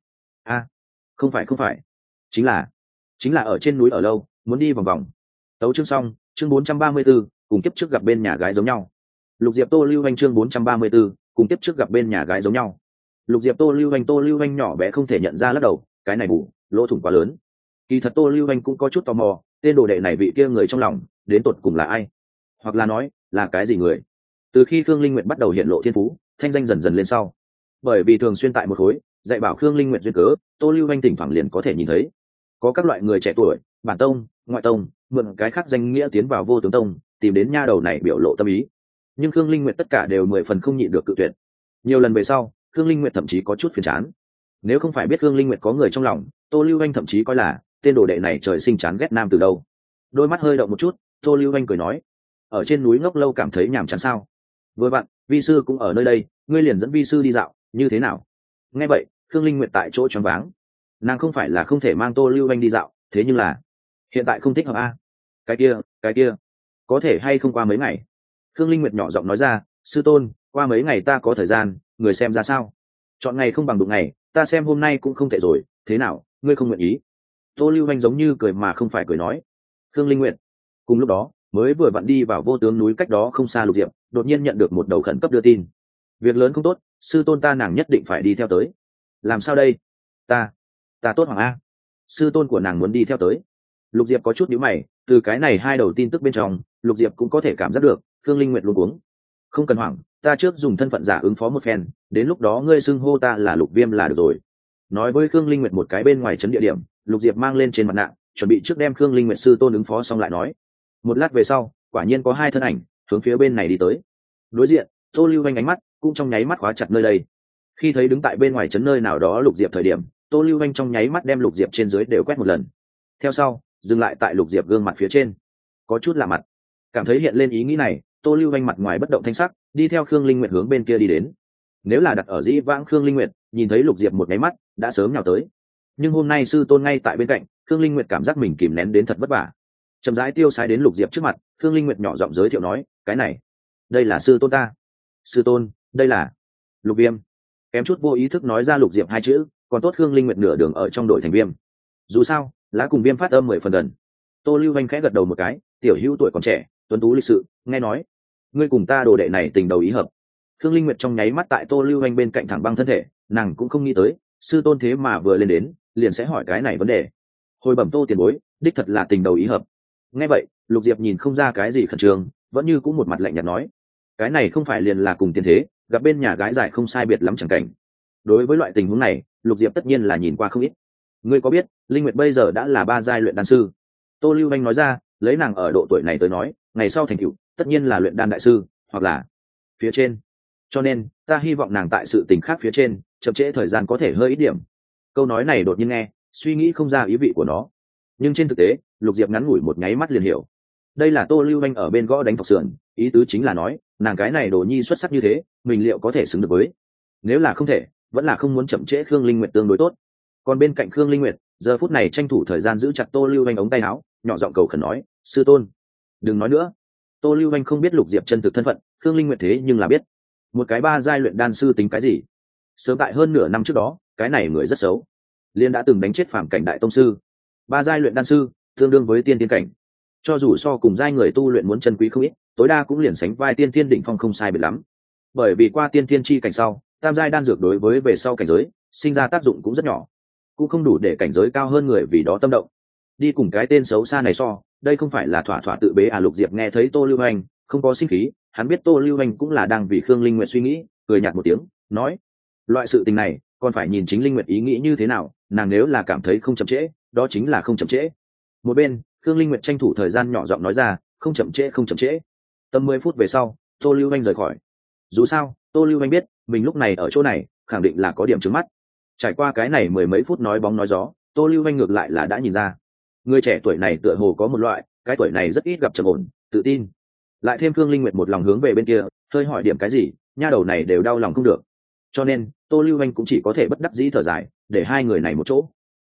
Không phải, chính là ở trên núi ở lâu, muốn đi vòng vòng. Tấu chương xong. Chương 434, cùng kiếp trước gặp bên nhà gái giống nhau. Lục Diệp Tô Lưu Anh chương 434, cùng kiếp trước gặp bên nhà gái giống nhau. Lục Diệp Tô Lưu Anh nhỏ bé không thể nhận ra lắc đầu, cái này bù lỗ thủng quá lớn. Kỳ thật Tô Lưu Anh cũng có chút tò mò, tên đồ đệ này vị kia người trong lòng đến tột cùng là ai, hoặc là nói là cái gì người. Từ khi Khương Linh Nguyệt bắt đầu hiện lộ thiên phú, thanh danh dần dần lên sau, bởi vì thường xuyên tại một khối dạy bảo Khương Linh Nguyệt duyên cớ, Tô Lưu Anh thỉnh thoảng liền có thể nhìn thấy có các loại người trẻ tuổi, bản tông, ngoại tông, mượn cái khác danh nghĩa tiến vào vô tướng tông, tìm đến nha đầu này biểu lộ tâm ý. Nhưng Khương Linh Nguyệt tất cả đều 10 phần không nhịn được cự tuyệt. Nhiều lần về sau, Khương Linh Nguyệt thậm chí có chút phiền chán. Nếu không phải biết Khương Linh Nguyệt có người trong lòng, Tô Lưu Anh thậm chí coi là tên đồ đệ này trời sinh chán ghét nam từ đâu. Đôi mắt hơi động một chút, Tô Lưu Anh cười nói, ở trên núi ngốc lâu cảm thấy nhàm chán sao? Vừa vặn vi sư cũng ở nơi đây, ngươi liền dẫn vi sư đi dạo, như thế nào? Nghe vậy Khương Linh Nguyệt tại chỗ choáng váng. Nàng không phải là không thể mang Tô Lưu Anh đi dạo, thế nhưng là hiện tại không thích hợp a. Cái kia có thể hay không qua mấy ngày? Khương Linh Nguyệt nhỏ giọng nói ra, sư tôn, qua mấy ngày ta có thời gian, người xem ra sao? Chọn ngày không bằng đụng ngày, ta xem hôm nay cũng không tệ rồi, thế nào, ngươi không nguyện ý? Tô Lưu Anh giống như cười mà không phải cười nói. Khương Linh Nguyệt cùng lúc đó mới vừa vặn đi vào vô tướng núi cách đó không xa Lục Diệp đột nhiên nhận được một đầu khẩn cấp đưa tin. Việc lớn không tốt, sư tôn ta nàng nhất định phải đi theo tới. Làm sao đây? Ta tốt hoàng a. Sư tôn của nàng muốn đi theo tới. Lục Diệp có chút nhíu mày, từ cái này hai đầu tin tức bên trong, Lục Diệp cũng có thể cảm giác được Khương Linh Nguyệt luống cuống. Không cần hoảng, ta trước dùng thân phận giả ứng phó một phen, đến lúc đó ngươi xưng hô ta là Lục Viêm là được rồi. Nói với Khương Linh Nguyệt một cái bên ngoài trấn địa điểm, Lục Diệp mang lên trên mặt nạ, chuẩn bị trước đem Khương Linh Nguyệt sư tôn ứng phó xong lại nói. Một lát về sau, quả nhiên có hai thân ảnh hướng phía bên này đi tới. Đối diện, Tô Lưu Anh ánh mắt cũng trong nháy mắt khóa chặt nơi đây. Khi thấy đứng tại bên ngoài trấn nơi nào đó Lục Diệp thời điểm, Tô Lưu Anh trong nháy mắt đem Lục Diệp trên dưới đều quét một lần. Theo sau, dừng lại tại Lục Diệp gương mặt phía trên. Có chút lạ mặt. Cảm thấy hiện lên ý nghĩ này, Tô Lưu Anh mặt ngoài bất động thanh sắc, đi theo Khương Linh Nguyệt hướng bên kia đi đến. Nếu là đặt ở dĩ vãng Khương Linh Nguyệt, nhìn thấy Lục Diệp một cái mắt, đã sớm nhào tới. Nhưng hôm nay sư tôn ngay tại bên cạnh, Khương Linh Nguyệt cảm giác mình kìm nén đến thật vất vả. Chậm rãi tiêu sái đến Lục Diệp trước mặt, Khương Linh Nguyệt nhỏ giọng giới thiệu nói, cái này, đây là sư tôn ta. Sư tôn, đây là Lục Viêm. Kém chút vô ý thức nói ra Lục Diệp hai chữ, còn tốt Khương Linh Nguyệt nửa đường ở trong đội thành Viêm. Dù sao, lá cùng Viêm phát âm 10 phần gần. Tô Lưu Anh khẽ gật đầu một cái, tiểu hữu tuổi còn trẻ, tuấn tú lịch sự, nghe nói ngươi cùng ta đồ đệ này tình đầu ý hợp. Khương Linh Nguyệt trong nháy mắt tại Tô Lưu Anh bên cạnh thẳng băng thân thể, nàng cũng không nghĩ tới sư tôn thế mà vừa lên đến liền sẽ hỏi cái này vấn đề. Hồi bẩm Tô tiền bối, đích thật là tình đầu ý hợp. Nghe vậy Lục Diệp nhìn không ra cái gì khẩn trương, vẫn như cũng một mặt lạnh nhạt nói, cái này không phải liền là cùng tiền thế gặp bên nhà gái dài không sai biệt lắm chẳng cảnh. Đối với loại tình huống này Lục Diệp tất nhiên là nhìn qua không ít. Ngươi có biết Linh Nguyệt bây giờ đã là 3 giai luyện đan sư? Tô Lưu Anh nói ra, lấy nàng ở độ tuổi này tới nói, ngày sau thành tựu tất nhiên là luyện đan đại sư, hoặc là phía trên. Cho nên ta hy vọng nàng tại sự tình khác phía trên chậm trễ thời gian có thể hơi ít điểm. Câu nói này đột nhiên nghe suy nghĩ không ra ý vị của nó, nhưng trên thực tế Lục Diệp ngắn ngủi một nháy mắt liền hiểu. Đây là Tô Lưu Anh ở bên gõ đánh thọc sườn, ý tứ chính là nói nàng cái này đồ nhi xuất sắc như thế, mình liệu có thể xứng được với? Nếu là không thể, vẫn là không muốn chậm trễ Khương Linh Nguyệt tương đối tốt. Còn bên cạnh Khương Linh Nguyệt giờ phút này tranh thủ thời gian giữ chặt Tô Lưu Anh ống tay áo, nhỏ giọng cầu khẩn nói, sư tôn đừng nói nữa. Tô Lưu Anh không biết Lục Diệp chân thực thân phận, Khương Linh Nguyệt thế nhưng là biết. Một cái 3 giai luyện đan sư tính cái gì? Sớm tại hơn nửa năm trước đó, cái này người rất xấu, liên đã từng đánh chết phàm cảnh đại tông sư. 3 giai luyện đan sư tương đương với tiên tiên cảnh, cho dù so cùng giai người tu luyện muốn chân quý không ít, tối đa cũng liền sánh vai tiên tiên đỉnh phong không sai biệt lắm. Bởi vì qua tiên tiên chi cảnh sau, tam giai đan dược đối với về sau cảnh giới sinh ra tác dụng cũng rất nhỏ, cũng không đủ để cảnh giới cao hơn người vì đó tâm động. Đi cùng cái tên xấu xa này so, đây không phải là thỏa thỏa tự bế à? Lục Diệp nghe thấy Tô Lưu Anh không có sinh khí, hắn biết Tô Lưu Anh cũng là đang vì Khương Linh Nguyệt suy nghĩ, cười nhạt một tiếng, nói, loại sự tình này còn phải nhìn chính Linh Nguyệt ý nghĩ như thế nào, nàng nếu là cảm thấy không chậm trễ, đó chính là không chậm trễ. Một bên Khương Linh Nguyệt tranh thủ thời gian nhỏ giọng nói ra, không chậm trễ không chậm trễ. Tầm 10 phút về sau, Tô Lưu Anh rời khỏi. Dù sao Tô Lưu Anh biết mình lúc này ở chỗ này khẳng định là có điểm trứng mắt. Trải qua cái này 10 mấy phút nói bóng nói gió, Tô Lưu Anh ngược lại là đã nhìn ra người trẻ tuổi này tựa hồ có một loại, cái tuổi này rất ít gặp trầm ổn tự tin. Lại thêm Khương Linh Nguyệt một lòng hướng về bên kia, hơi hỏi điểm cái gì nha đầu này đều đau lòng không được. Cho nên Tô Lưu Anh cũng chỉ có thể bất đắc dĩ thở dài, để hai người này một chỗ.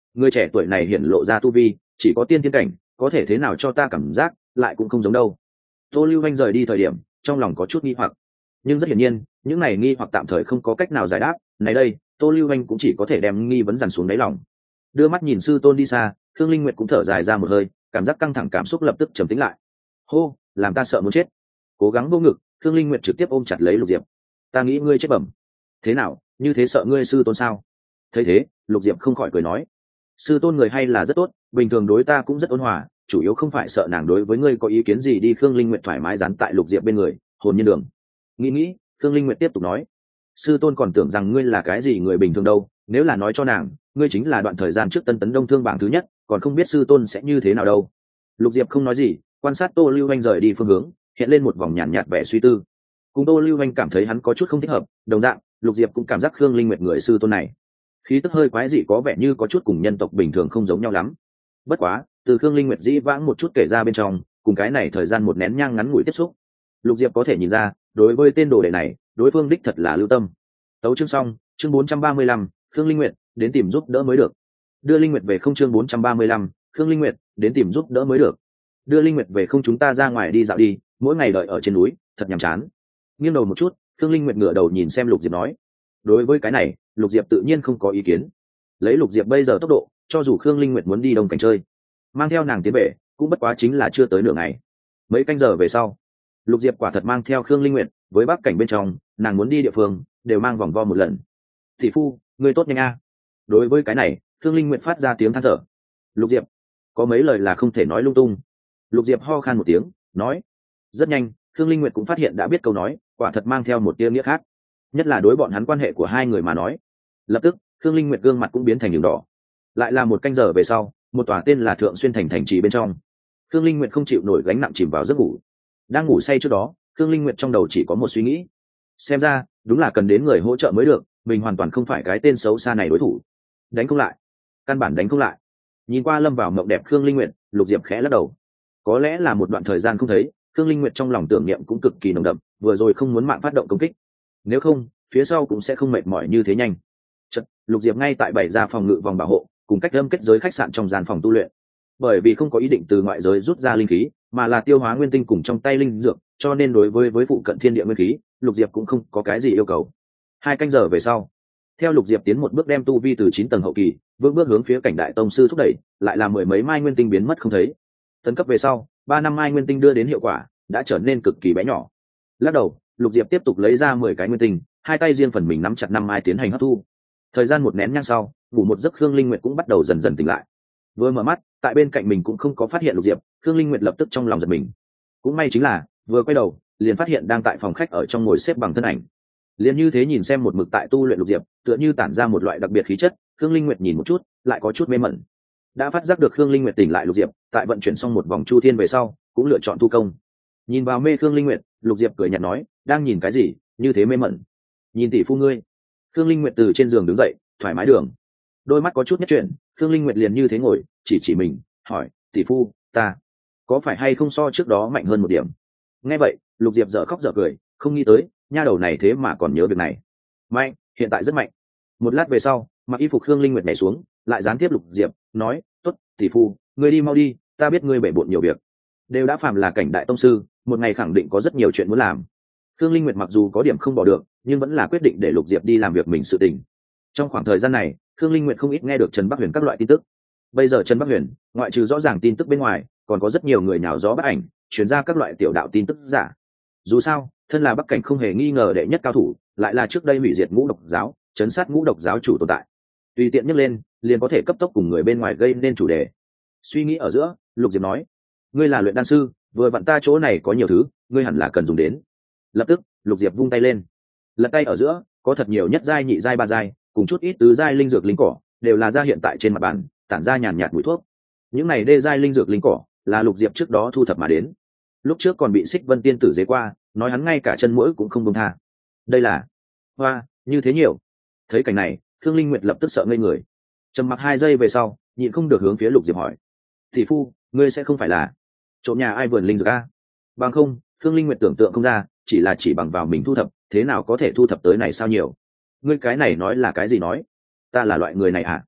người trẻ tuổi này hiển lộ ra tu vi chỉ có tiên thiên cảnh, có thể thế nào cho ta cảm giác lại cũng không giống đâu. Tô Lưu Vanh rời đi thời điểm trong lòng có chút nghi hoặc, nhưng rất hiển nhiên những này nghi hoặc tạm thời không có cách nào giải đáp. Này đây Tô Lưu Vanh cũng chỉ có thể đem nghi vấn dằn xuống đáy lòng. Đưa mắt nhìn sư tôn đi xa, Khương Linh Nguyệt cũng thở dài ra một hơi, cảm giác căng thẳng cảm xúc lập tức trầm tĩnh lại. Hô, làm ta sợ muốn chết. Cố gắng vô ngực, Khương Linh Nguyệt trực tiếp ôm chặt lấy Lục Diệp. Ta nghĩ ngươi chết bẩm. Thế nào, như thế sợ ngươi sư tôn sao? Thấy thế, Lục Diệp không khỏi cười nói, sư tôn người hay là rất tốt, bình thường đối ta cũng rất ôn hòa, chủ yếu không phải sợ nàng đối với ngươi có ý kiến gì đi. Khương Linh Nguyệt thoải mái dán tại Lục Diệp bên người, hồn nhiên đường. Nghĩ, Khương Linh Nguyệt tiếp tục nói, sư tôn còn tưởng rằng ngươi là cái gì người bình thường đâu, nếu là nói cho nàng ngươi chính là đoạn thời gian trước Tân Tấn Đông Thương bảng thứ nhất, còn không biết sư tôn sẽ như thế nào đâu. Lục Diệp không nói gì, quan sát Tô Lưu Anh rời đi phương hướng, hiện lên một vòng nhàn nhạt vẻ suy tư. Cùng Tô Lưu Anh cảm thấy hắn có chút không thích hợp, đồng dạng Lục Diệp cũng cảm giác Khương Linh Nguyệt người sư tôn này khí tức hơi quái dị, có vẻ như có chút cùng nhân tộc bình thường không giống nhau lắm. Bất quá từ Khương Linh Nguyệt dĩ vãng một chút kể ra bên trong, cùng cái này thời gian một nén nhang ngắn ngủi tiếp xúc, Lục Diệp có thể nhìn ra đối với tên đồ đệ này đối phương đích thật là lưu tâm. Tấu chương xong, chương 435, Khương Linh Nguyệt đến tìm giúp đỡ mới được. Đưa Linh Nguyệt về không. Chương 435, Khương Linh Nguyệt đến tìm giúp đỡ mới được. Đưa Linh Nguyệt về không. Chúng ta ra ngoài đi dạo đi, mỗi ngày đợi ở trên núi thật nhàm chán. Nghiêng đầu một chút, Khương Linh Nguyệt ngửa đầu nhìn xem Lục Diệp nói. Đối với cái này Lục Diệp tự nhiên không có ý kiến. Lấy Lục Diệp bây giờ tốc độ, cho dù Khương Linh Nguyệt muốn đi Đông Cảnh chơi, mang theo nàng tiến về cũng bất quá chính là chưa tới nửa ngày. Mấy canh giờ về sau, Lục Diệp quả thật mang theo Khương Linh Nguyệt với Bắc Cảnh bên trong nàng muốn đi địa phương đều mang vòng vo một lần. Thị phu, người tốt nhanh a. Đối với cái này Khương Linh Nguyệt phát ra tiếng than thở. Lục Diệp, có mấy lời là không thể nói lung tung. Lục Diệp ho khan một tiếng nói. Rất nhanh Khương Linh Nguyệt cũng phát hiện đã biết câu nói quả thật mang theo một tia nghĩa khác, nhất là đối bọn hắn quan hệ của hai người mà nói. Lập tức Khương Linh Nguyệt gương mặt cũng biến thành đường đỏ. Lại là một canh giờ về sau, một tòa tên là Thượng Xuyên thành trì bên trong, Khương Linh Nguyệt không chịu nổi gánh nặng chìm vào giấc ngủ. Đang ngủ say trước đó, Khương Linh Nguyệt trong đầu chỉ có một suy nghĩ, xem ra đúng là cần đến người hỗ trợ mới được, mình hoàn toàn không phải cái tên xấu xa này đối thủ. Đánh không lại, căn bản đánh không lại. Nhìn qua lâm vào mộng đẹp Khương Linh Nguyệt, Lục Diệp khẽ lắc đầu. Có lẽ là một đoạn thời gian không thấy, Khương Linh Nguyệt trong lòng tưởng niệm cũng cực kỳ nồng đậm, vừa rồi không muốn mạng phát động công kích, nếu không phía sau cũng sẽ không mệt mỏi như thế nhanh. Chợt, Lục Diệp ngay tại bày ra phòng ngự vòng bảo hộ cùng cách âm kết giới khách sạn trong gian phòng tu luyện. Bởi vì không có ý định từ ngoại giới rút ra linh khí, mà là tiêu hóa nguyên tinh cùng trong tay linh dược, cho nên đối với phụ cận thiên địa nguyên khí, Lục Diệp cũng không có cái gì yêu cầu. 2 canh giờ về sau, theo Lục Diệp tiến một bước đem tu vi từ 9 tầng hậu kỳ vững bước hướng phía cảnh đại tông sư thúc đẩy, lại là mười mấy mai nguyên tinh biến mất không thấy. Tấn cấp về sau, 3 năm mai nguyên tinh đưa đến hiệu quả đã trở nên cực kỳ bé nhỏ. Lắc đầu, Lục Diệp tiếp tục lấy ra 10 cái nguyên tinh, hai tay riêng phần mình nắm chặt 5 mai tiến hành hấp thu. Thời gian một nén nhang sau, ngủ một giấc Khương Linh Nguyệt cũng bắt đầu dần dần tỉnh lại. Vừa mở mắt, tại bên cạnh mình cũng không có phát hiện Lục Diệp, Khương Linh Nguyệt lập tức trong lòng giật mình. Cũng may chính là vừa quay đầu liền phát hiện đang tại phòng khách ở trong ngồi xếp bằng thân ảnh. Liền như thế nhìn xem một mực tại tu luyện Lục Diệp, tựa như tản ra một loại đặc biệt khí chất. Khương Linh Nguyệt nhìn một chút, lại có chút mê mẩn. Đã phát giác được Khương Linh Nguyệt tỉnh lại Lục Diệp, tại vận chuyển xong một vòng chu thiên về sau, cũng lựa chọn tu công. Nhìn vào mê Khương Linh Nguyệt, Lục Diệp cười nhạt nói, đang nhìn cái gì, như thế mê mẩn. Nhìn tỷ phu ngươi. Khương Linh Nguyệt từ trên giường đứng dậy, thoải mái đường. Đôi mắt có chút nhất chuyển, Khương Linh Nguyệt liền như thế ngồi, chỉ mình, hỏi, tỷ phu, ta có phải hay không so trước đó mạnh hơn một điểm? Nghe vậy, Lục Diệp dở khóc dở cười, không nghĩ tới, nha đầu này thế mà còn nhớ việc này. Mạnh, hiện tại rất mạnh. Một lát về sau, mặc y phục Khương Linh Nguyệt nhảy xuống, lại gián tiếp Lục Diệp, nói, tốt, tỷ phu, ngươi đi mau đi, ta biết ngươi bể bộn nhiều việc. Đều đã phàm là cảnh đại tông sư, một ngày khẳng định có rất nhiều chuyện muốn làm. Khương Linh Nguyệt mặc dù có điểm không bỏ được, nhưng vẫn là quyết định để Lục Diệp đi làm việc mình sự tình. Trong khoảng thời gian này, Khương Linh Nguyệt không ít nghe được Trần Bắc Huyền các loại tin tức. Bây giờ Trần Bắc Huyền, ngoại trừ rõ ràng tin tức bên ngoài, còn có rất nhiều người nhào gió bắt ảnh, truyền ra các loại tiểu đạo tin tức giả. Dù sao, thân là Bắc Cảnh không hề nghi ngờ đệ nhất cao thủ, lại là trước đây hủy diệt Ngũ Độc giáo, chấn sát Ngũ Độc giáo chủ tồn tại. Tùy tiện nhấc lên, liền có thể cấp tốc cùng người bên ngoài gây nên chủ đề. Suy nghĩ ở giữa, Lục Diệp nói: "Ngươi là luyện đan sư, vừa vặn ta chỗ này có nhiều thứ, ngươi hẳn là cần dùng đến." Lập tức, Lục Diệp vung tay lên. Lật tay ở giữa, có thật nhiều nhất giai, nhị giai, ba giai, cùng chút ít tứ giai linh dược linh cỏ, đều là ra hiện tại trên mặt bàn, tản ra nhàn nhạt mùi thuốc. Những này đê giai linh dược linh cỏ, là Lục Diệp trước đó thu thập mà đến. Lúc trước còn bị Xích Vân tiên tử dế qua, nói hắn ngay cả chân mũi cũng không buông tha. Đây là hoa, như thế nhiều. Thấy cảnh này, Khương Linh Nguyệt lập tức sợ ngây người. Trầm mặc 2 giây về sau, nhịn không được hướng phía Lục Diệp hỏi: "Tỷ phu, ngươi sẽ không phải là trộm nhà ai vườn linh dược a?" Bằng không, Khương Linh Nguyệt tưởng tượng không ra, chỉ bằng vào mình thu thập, thế nào có thể thu thập tới này sao nhiều. Ngươi cái này nói là cái gì nói? Ta là loại người này à?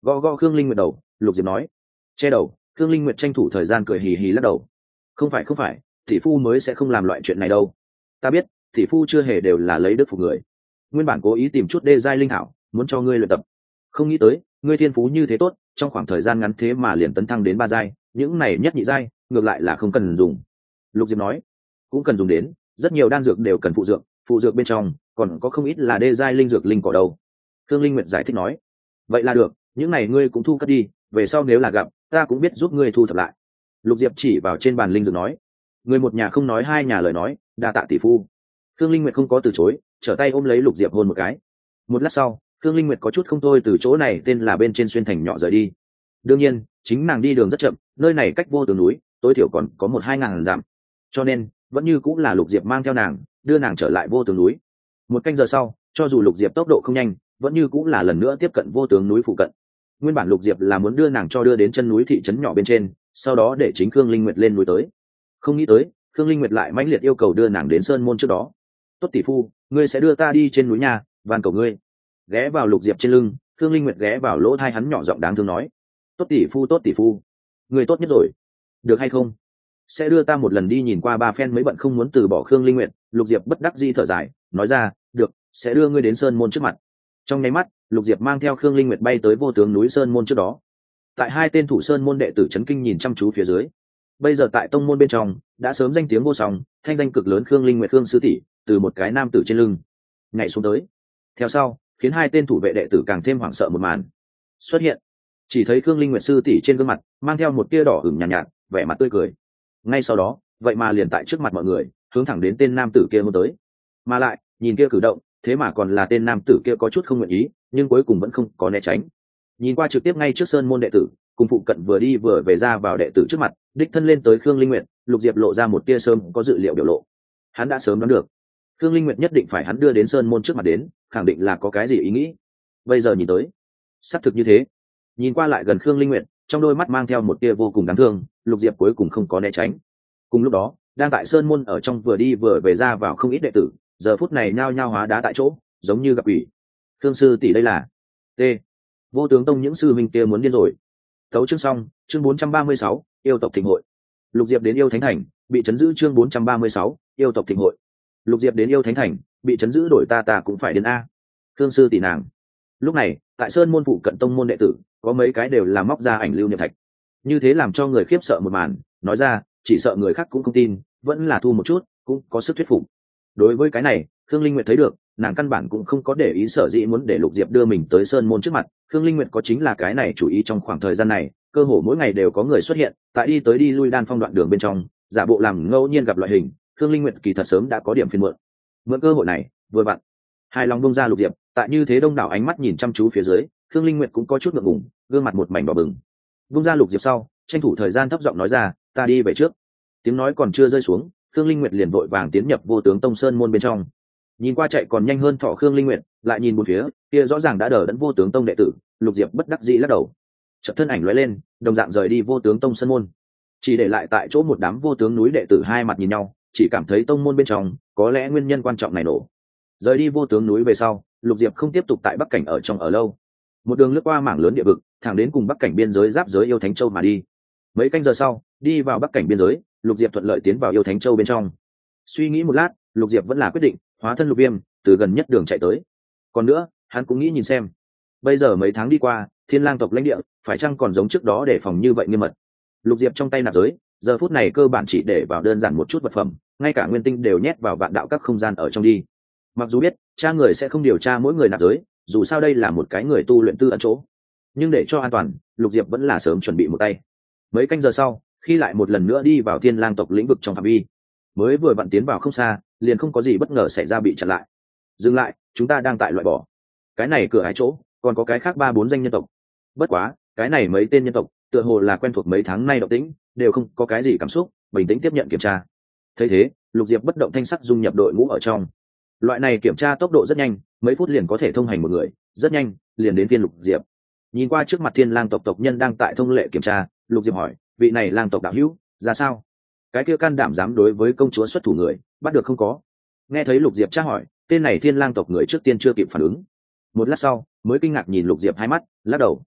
Gõ gõ Khương Linh Nguyệt đầu, Lục Diệp nói. Che đầu, Khương Linh Nguyệt tranh thủ thời gian cười hì hì lắc đầu. Không phải, tỷ phu mới sẽ không làm loại chuyện này đâu. Ta biết, tỷ phu chưa hề đều là lấy đức phục người. Nguyên bản cố ý tìm chút đê giai linh thảo, muốn cho ngươi luyện tập. Không nghĩ tới, ngươi thiên phú như thế tốt, trong khoảng thời gian ngắn thế mà liền tấn thăng đến 3 giai, những này nhất nhị giai, ngược lại là không cần dùng. Lục Diệp nói, cũng cần dùng đến, rất nhiều đan dược đều cần phụ dược bên trong còn có không ít là đê giai linh dược linh cỏ đâu. Khương Linh Nguyệt giải thích nói, vậy là được, những này ngươi cũng thu cất đi, về sau nếu là gặp ta cũng biết giúp ngươi thu thập lại. Lục Diệp chỉ vào trên bàn linh dược nói, người một nhà không nói hai nhà lời nói, đa tạ tỷ phu. Khương Linh Nguyệt không có từ chối, trở tay ôm lấy Lục Diệp hôn một cái. Một lát sau, Khương Linh Nguyệt có chút không thôi từ chỗ này tên là bên trên xuyên thành nhỏ rời đi. Đương nhiên, chính nàng đi đường rất chậm, nơi này cách vô tường núi tối thiểu còn có 1-2 ngàn dặm, cho nên vẫn như cũng là Lục Diệp mang theo nàng, đưa nàng trở lại vô tường núi. 1 canh giờ sau, cho dù Lục Diệp tốc độ không nhanh, vẫn như cũng là lần nữa tiếp cận vô tường núi phụ cận. Nguyên bản Lục Diệp là muốn đưa nàng đưa đến chân núi thị trấn nhỏ bên trên, sau đó để chính Khương Linh Nguyệt lên núi tới. Không nghĩ tới, Khương Linh Nguyệt lại mãnh liệt yêu cầu đưa nàng đến sơn môn trước đó. Tốt tỷ phu, ngươi sẽ đưa ta đi trên núi nhà, van cầu ngươi. Ghé vào Lục Diệp trên lưng, Khương Linh Nguyệt ghé vào lỗ tai hắn nhỏ giọng đáng thương nói, tốt tỷ phu, ngươi tốt nhất rồi. Được hay không? Sẽ đưa ta một lần đi nhìn qua 3 phen mới bận không muốn từ bỏ Khương Linh Nguyệt. Lục Diệp bất đắc dĩ thở dài, nói ra, được, sẽ đưa ngươi đến sơn môn trước mặt. Trong nháy mắt, Lục Diệp mang theo Khương Linh Nguyệt bay tới vô tướng núi sơn môn trước đó. Tại 2 tên thủ sơn môn đệ tử chấn kinh nhìn chăm chú phía dưới. Bây giờ tại tông môn bên trong đã sớm danh tiếng vô song, thanh danh cực lớn Khương Linh Nguyệt Khương sư tỷ từ một cái nam tử trên lưng nhảy xuống tới. Theo sau, khiến 2 tên thủ vệ đệ tử càng thêm hoảng sợ một màn xuất hiện. Chỉ thấy Khương Linh Nguyệt sư tỷ trên gương mặt mang theo một tia đỏ ửng nhàn nhạt, vẻ mặt tươi cười. Ngay sau đó, vậy mà liền tại trước mặt mọi người hướng thẳng đến tên nam tử kia hôn tới. Mà lại nhìn kia cử động, thế mà còn là tên nam tử kia có chút không nguyện ý, nhưng cuối cùng vẫn không có né tránh. Nhìn qua trực tiếp ngay trước sơn môn đệ tử, cùng phụ cận vừa đi vừa về ra vào đệ tử trước mặt, đích thân lên tới Khương Linh Nguyệt, Lục Diệp lộ ra một tia sớm có dự liệu biểu lộ. Hắn đã sớm đoán được Khương Linh Nguyệt nhất định phải hắn đưa đến sơn môn trước mặt đến, khẳng định là có cái gì ý nghĩ. Bây giờ nhìn tới, xác thực như thế. Nhìn qua lại gần Khương Linh Nguyệt, trong đôi mắt mang theo một tia vô cùng đáng thương, Lục Diệp cuối cùng không có né tránh. Cùng lúc đó, đang tại sơn môn ở trong vừa đi vừa về ra vào không ít đệ tử, giờ phút này nhao nhao hóa đá tại chỗ, giống như gặp quỷ. Khương sư tỷ đây là t vô tướng tông những sư huynh kia muốn điên rồi. Tấu chương xong, chương 436, yêu tộc thịnh hội. Lục Diệp đến yêu thánh thành, bị chấn giữ chương 436, yêu tộc thịnh hội. Lục Diệp đến yêu thánh thành, bị chấn giữ đổi ta cũng phải đến a. Khương sư tỷ nàng. Lúc này, tại sơn môn phụ cận tông môn đệ tử, có mấy cái đều là móc ra ảnh lưu niệm thạch. Như thế làm cho người khiếp sợ một màn, nói ra, chỉ sợ người khác cũng không tin, vẫn là thu một chút, cũng có sức thuyết phục. Đối với cái này, Khương Linh Nguyệt thấy được, nàng căn bản cũng không có để ý, sở dĩ muốn để Lục Diệp đưa mình tới sơn môn trước mặt. Khương Linh Nguyệt có chính là cái này chủ ý. Trong khoảng thời gian này, cơ hồ mỗi ngày đều có người xuất hiện tại đi tới đi lui đan phong đoạn đường bên trong, giả bộ làm ngẫu nhiên gặp loại hình. Khương Linh Nguyệt kỳ thật sớm đã có điểm phiền mượn cơ hội này vừa vặn hài lòng bông ra Lục Diệp. Tại như thế đông đảo ánh mắt nhìn chăm chú phía dưới, Khương Linh Nguyệt cũng có chút ngượng ngùng, gương mặt một mảnh đỏ bừng. Bông ra Lục Diệp sau, tranh thủ thời gian thấp giọng nói ra, ta đi về trước. Tiếng nói còn chưa rơi xuống, Khương Linh Nguyệt liền vội vàng tiến nhập vô tướng tông sơn môn bên trong. Nhìn qua chạy còn nhanh hơn thỏ Khương Linh Nguyệt, lại nhìn một phía kia rõ ràng đã đờ đẫn vô tướng tông đệ tử, Lục Diệp bất đắc dĩ lắc đầu. Chợt thân ảnh lóe lên, đồng dạng rời đi vô tướng tông sơn môn, chỉ để lại tại chỗ một đám vô tướng núi đệ tử hai mặt nhìn nhau, chỉ cảm thấy tông môn bên trong có lẽ nguyên nhân quan trọng này nổ. Rời đi vô tướng núi về sau, Lục Diệp không tiếp tục tại Bắc cảnh ở trong ở lâu, một đường lướt qua mảng lớn địa vực, thẳng đến cùng Bắc cảnh biên giới giáp giới yêu thánh châu mà đi. Mấy canh giờ sau, đi vào Bắc cảnh biên giới, Lục Diệp thuận lợi tiến vào yêu thánh châu bên trong. Suy nghĩ một lát, Lục Diệp vẫn là quyết định hóa thân Lục Viêm, từ gần nhất đường chạy tới. Còn nữa, hắn cũng nghĩ nhìn xem, bây giờ mấy tháng đi qua, Thiên Lang tộc lãnh địa phải chăng còn giống trước đó để phòng như vậy nghiêm mật. Lục Diệp trong tay nạp giới, giờ phút này cơ bản chỉ để vào đơn giản một chút vật phẩm, ngay cả nguyên tinh đều nhét vào vạn đạo các không gian ở trong đi. Mặc dù biết cha người sẽ không điều tra mỗi người nạp giới, dù sao đây là một cái người tu luyện tư ẩn chỗ, nhưng để cho an toàn, Lục Diệp vẫn là sớm chuẩn bị một tay. Mấy canh giờ sau, khi lại một lần nữa đi vào Thiên Lang tộc lĩnh vực trong phạm vi, mới vừa vặn tiến vào không xa, liền không có gì bất ngờ xảy ra bị chặn lại. Dừng lại, chúng ta đang tại loại bỏ cái này cửa ải chỗ, còn có cái khác 3-4 danh nhân tộc. Bất quá, cái này mấy tên nhân tộc tựa hồ là quen thuộc mấy tháng nay động tĩnh, đều không có cái gì cảm xúc, bình tĩnh tiếp nhận kiểm tra. Thấy thế, Lục Diệp bất động thanh sắc dung nhập đội ngũ ở trong. Loại này kiểm tra tốc độ rất nhanh, mấy phút liền có thể thông hành một người, rất nhanh liền đến phiên Lục Diệp. Nhìn qua trước mặt Thiên Lang tộc tộc nhân đang tại thông lệ kiểm tra, Lục Diệp hỏi, vị này Lang tộc đạo hữu ra sao? Cái kia can đảm dám đối với công chúa xuất thủ người, bắt được không có? Nghe thấy Lục Diệp tra hỏi, tên này Thiên Lang tộc người trước tiên chưa kịp phản ứng, một lát sau mới kinh ngạc nhìn Lục Diệp hai mắt, lắc đầu.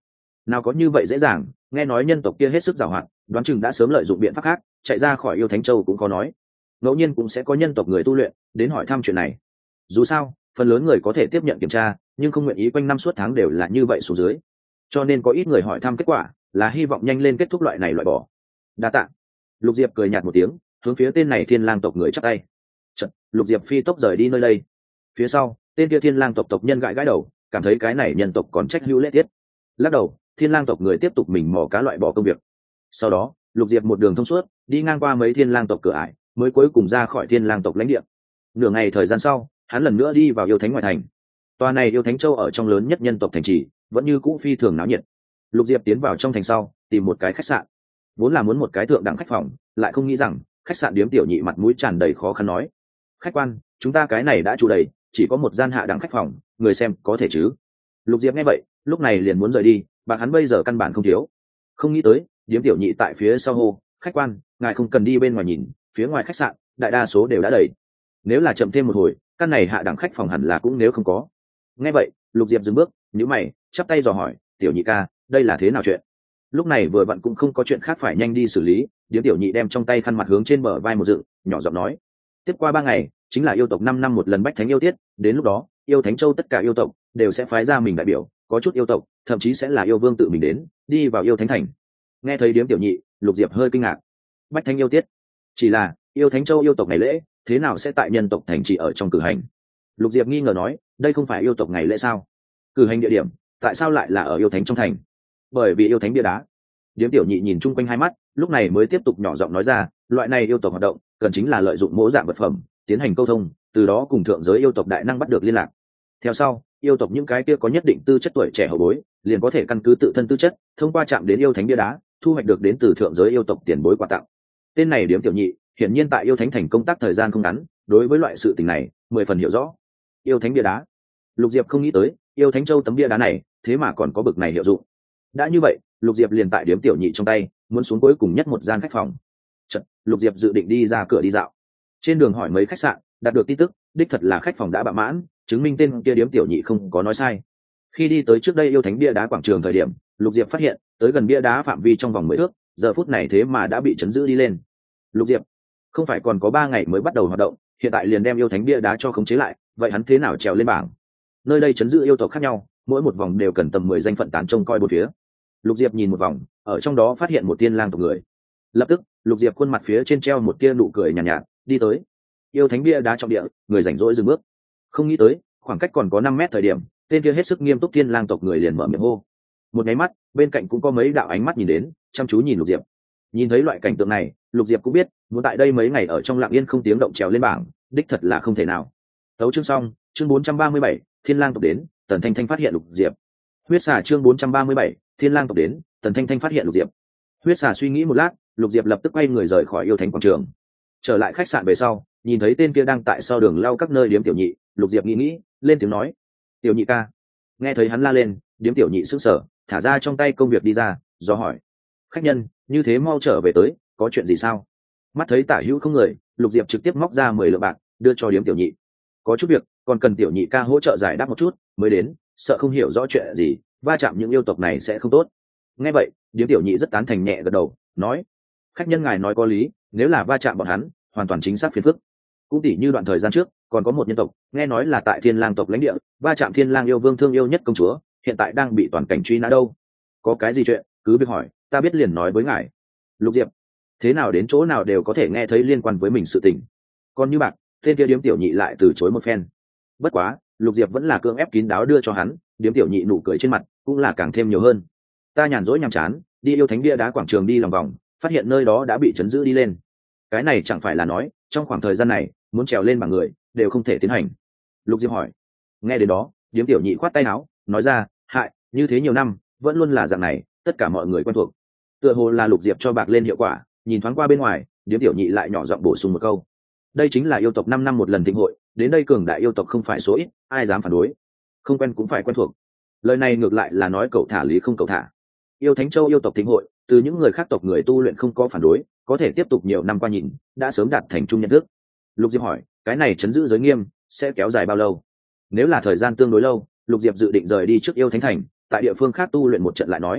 nào có như vậy dễ dàng, nghe nói nhân tộc kia hết sức giàu hạn, đoán chừng đã sớm lợi dụng biện pháp khác chạy ra khỏi yêu thánh châu cũng có nói. Ngẫu nhiên cũng sẽ có nhân tộc người tu luyện đến hỏi thăm chuyện này. Dù sao phần lớn người có thể tiếp nhận kiểm tra, nhưng không nguyện ý quanh năm suốt tháng đều là như vậy xuống dưới, cho nên có ít người hỏi thăm kết quả là hy vọng nhanh lên kết thúc loại này loại bỏ. Đa tạ. Lục Diệp cười nhạt một tiếng, hướng phía tên này thiên lang tộc người chắp tay. Chật, Lục Diệp phi tốc rời đi nơi đây. Phía sau tên kia thiên lang tộc tộc nhân gãi gãi đầu, cảm thấy cái này nhân tộc còn trách hữu lễ tiết. Lắc đầu, thiên lang tộc người tiếp tục mình mò cá loại bỏ công việc. Sau đó Lục Diệp một đường thông suốt đi ngang qua mấy thiên lang tộc cửa ải, mới cuối cùng ra khỏi thiên lang tộc lãnh địa. Nửa ngày thời gian sau, hắn lần nữa đi vào yêu thánh ngoại thành. Tòa này yêu thánh châu ở trong lớn nhất nhân tộc thành trì, vẫn như cũ phi thường náo nhiệt. Lục Diệp tiến vào trong thành sau, tìm một cái khách sạn. Vốn là muốn một cái thượng đẳng khách phòng, lại không nghĩ rằng khách sạn điếm tiểu nhị mặt mũi tràn đầy khó khăn nói: khách quan, chúng ta cái này đã trụ đầy, chỉ có một gian hạ đẳng khách phòng, người xem có thể chứ? Lục Diệp nghe vậy, lúc này liền muốn rời đi, bạc hắn bây giờ căn bản không thiếu. Không nghĩ tới điếm tiểu nhị tại phía sau hô: khách quan, ngài không cần đi bên ngoài nhìn, phía ngoài khách sạn đại đa số đều đã đầy, nếu là chậm thêm một hồi, căn này hạ đẳng khách phòng hẳn là cũng nếu không có. Nghe vậy Lục Diệp dừng bước, nhíu mày, chắp tay dò hỏi: tiểu nhị ca, đây là thế nào chuyện? Lúc này vừa vặn cũng không có chuyện khác phải nhanh đi xử lý, điếm tiểu nhị đem trong tay khăn mặt hướng trên bờ vai một dựng, nhỏ giọng nói: tiếp qua 3 ngày chính là yêu tộc 5 năm một lần bách thánh yêu tiết, đến lúc đó yêu thánh châu tất cả yêu tộc đều sẽ phái ra mình đại biểu, có chút yêu tộc thậm chí sẽ là yêu vương tự mình đến đi vào yêu thánh thành. Nghe thấy điếm tiểu nhị, Lục Diệp hơi kinh ngạc. Bách thánh yêu tiết? Chỉ là yêu thánh châu yêu tộc ngày lễ thế nào sẽ tại nhân tộc thành trì ở trong cử hành? Lục Diệp nghi ngờ nói: đây không phải yêu tộc ngày lễ sao? Cử hành địa điểm tại sao lại là ở yêu thánh trong thành? Bởi vì yêu thánh bia đá. Điếm tiểu nhị nhìn chung quanh hai mắt, lúc này mới tiếp tục nhỏ giọng nói ra: loại này yêu tộc hoạt động cần chính là lợi dụng mỗ dạng vật phẩm tiến hành câu thông, từ đó cùng thượng giới yêu tộc đại năng bắt được liên lạc. Theo sau yêu tộc những cái kia có nhất định tư chất tuổi trẻ hậu bối liền có thể căn cứ tự thân tư chất, thông qua chạm đến yêu thánh bia đá thu hoạch được đến từ thượng giới yêu tộc tiền bối quà tặng. Tên này điếm tiểu nhị hiển nhiên tại yêu thánh thành công tác thời gian không ngắn, đối với loại sự tình này 10 phần hiểu rõ. Yêu thánh bia đá? Lục Diệp không nghĩ tới yêu thánh châu tấm bia đá này thế mà còn có bực này hiệu dụng. Đã như vậy, Lục Diệp liền tại điếm tiểu nhị trong tay muốn xuống cuối cùng nhất một gian khách phòng. Chật, Lục Diệp dự định đi ra cửa đi dạo. Trên đường hỏi mấy khách sạn, đạt được tin tức đích thật là khách phòng đã bạ mãn, chứng minh tên kia điếm tiểu nhị không có nói sai. Khi đi tới trước đây yêu thánh bia đá quảng trường thời điểm, Lục Diệp phát hiện tới gần bia đá phạm vi trong vòng 10 thước, giờ phút này thế mà đã bị chấn giữ đi lên. Lục Diệp, không phải còn có 3 ngày mới bắt đầu hoạt động, hiện tại liền đem yêu thánh bia đá cho khống chế lại, vậy hắn thế nào trèo lên bảng? Nơi đây chấn giữ yêu tộc khác nhau, mỗi một vòng đều cần tầm 10 danh phận tán trông coi bốn phía. Lục Diệp nhìn một vòng, ở trong đó phát hiện một tiên lang tộc người. Lập tức Lục Diệp khuôn mặt phía trên treo một tia nụ cười nhàn nhạt, đi tới yêu thánh bia đá trọng địa, người rảnh rỗi dừng bước. Không nghĩ tới khoảng cách còn có 5 mét thời điểm, tên kia hết sức nghiêm túc tiên lang tộc người liền mở miệng hô. Một nháy mắt bên cạnh cũng có mấy đạo ánh mắt nhìn đến, chăm chú nhìn Lục Diệp. Nhìn thấy loại cảnh tượng này, Lục Diệp cũng biết muốn tại đây mấy ngày ở trong lặng yên không tiếng động trèo lên bảng đích thật là không thể nào. Tấu chương xong, chương 437, thiên lang tộc đến, Tần Thanh Thanh phát hiện Lục Diệp. Huyết xà chương 437, thiên lang tộc đến, Tần Thanh Thanh phát hiện Lục Diệp. Huyết xà suy nghĩ một lát, Lục Diệp lập tức quay người rời khỏi yêu thánh quảng trường. Trở lại khách sạn về sau, nhìn thấy tên kia đang tại sau đường lau các nơi điếm tiểu nhị, Lục Diệp nghĩ lên tiếng nói: tiểu nhị ca. Nghe thấy hắn la lên, điếm tiểu nhị sững sờ, thả ra trong tay công việc đi ra, do hỏi: khách nhân như thế mau trở về tới, có chuyện gì sao? Mắt thấy tả hữu không người, Lục Diệp trực tiếp móc ra 10 lượng bạc đưa cho điếm tiểu nhị. Có chút việc còn cần tiểu nhị ca hỗ trợ giải đáp một chút, mới đến, sợ không hiểu rõ chuyện gì, va chạm những yêu tộc này sẽ không tốt. Nghe vậy điếm tiểu nhị rất tán thành nhẹ gật đầu, nói: khách nhân ngài nói có lý, nếu là va chạm bọn hắn hoàn toàn chính xác phiền phức. Cũng tỉ như đoạn thời gian trước còn có một nhân tộc nghe nói là tại thiên lang tộc lãnh địa va chạm thiên lang yêu vương thương yêu nhất công chúa, hiện tại đang bị toàn cảnh truy nã đâu. Có cái gì chuyện cứ việc hỏi, ta biết liền nói với ngài. Lục Diệp thế nào đến chỗ nào đều có thể nghe thấy liên quan với mình sự tình, còn như bạc tên kia điếm tiểu nhị lại từ chối một phen. Bất quá Lục Diệp vẫn là cưỡng ép kín đáo đưa cho hắn, điếm tiểu nhị nụ cười trên mặt cũng là càng thêm nhiều hơn. Ta nhàn rỗi nhàm chán đi yêu thánh bia đá quảng trường đi lòng vòng, phát hiện nơi đó đã bị chấn giữ đi lên. Cái này chẳng phải là nói trong khoảng thời gian này muốn trèo lên bảng người đều không thể tiến hành? Lục Diệp hỏi. Nghe đến đó điếm tiểu nhị khoát tay áo, nói ra: hại, như thế nhiều năm vẫn luôn là dạng này, tất cả mọi người quen thuộc. Tựa hồ là Lục Diệp cho bạc lên hiệu quả, nhìn thoáng qua bên ngoài, điếm tiểu nhị lại nhỏ giọng bổ sung một câu: đây chính là yêu tộc 5 năm một lần thịnh hội, đến đây cường đại yêu tộc không phải số ít, ai dám phản đối? Không quen cũng phải quen thuộc. Lời này ngược lại là nói cậu thả lý không cậu thả. Yêu thánh châu yêu tộc thịnh hội, từ những người khác tộc người tu luyện không có phản đối, có thể tiếp tục nhiều năm qua nhìn, đã sớm đạt thành chung nhận thức. Lục Diệp hỏi: cái này chấn giữ giới nghiêm sẽ kéo dài bao lâu? Nếu là thời gian tương đối lâu, Lục Diệp dự định rời đi trước yêu thánh thành, tại địa phương khác tu luyện một trận lại nói.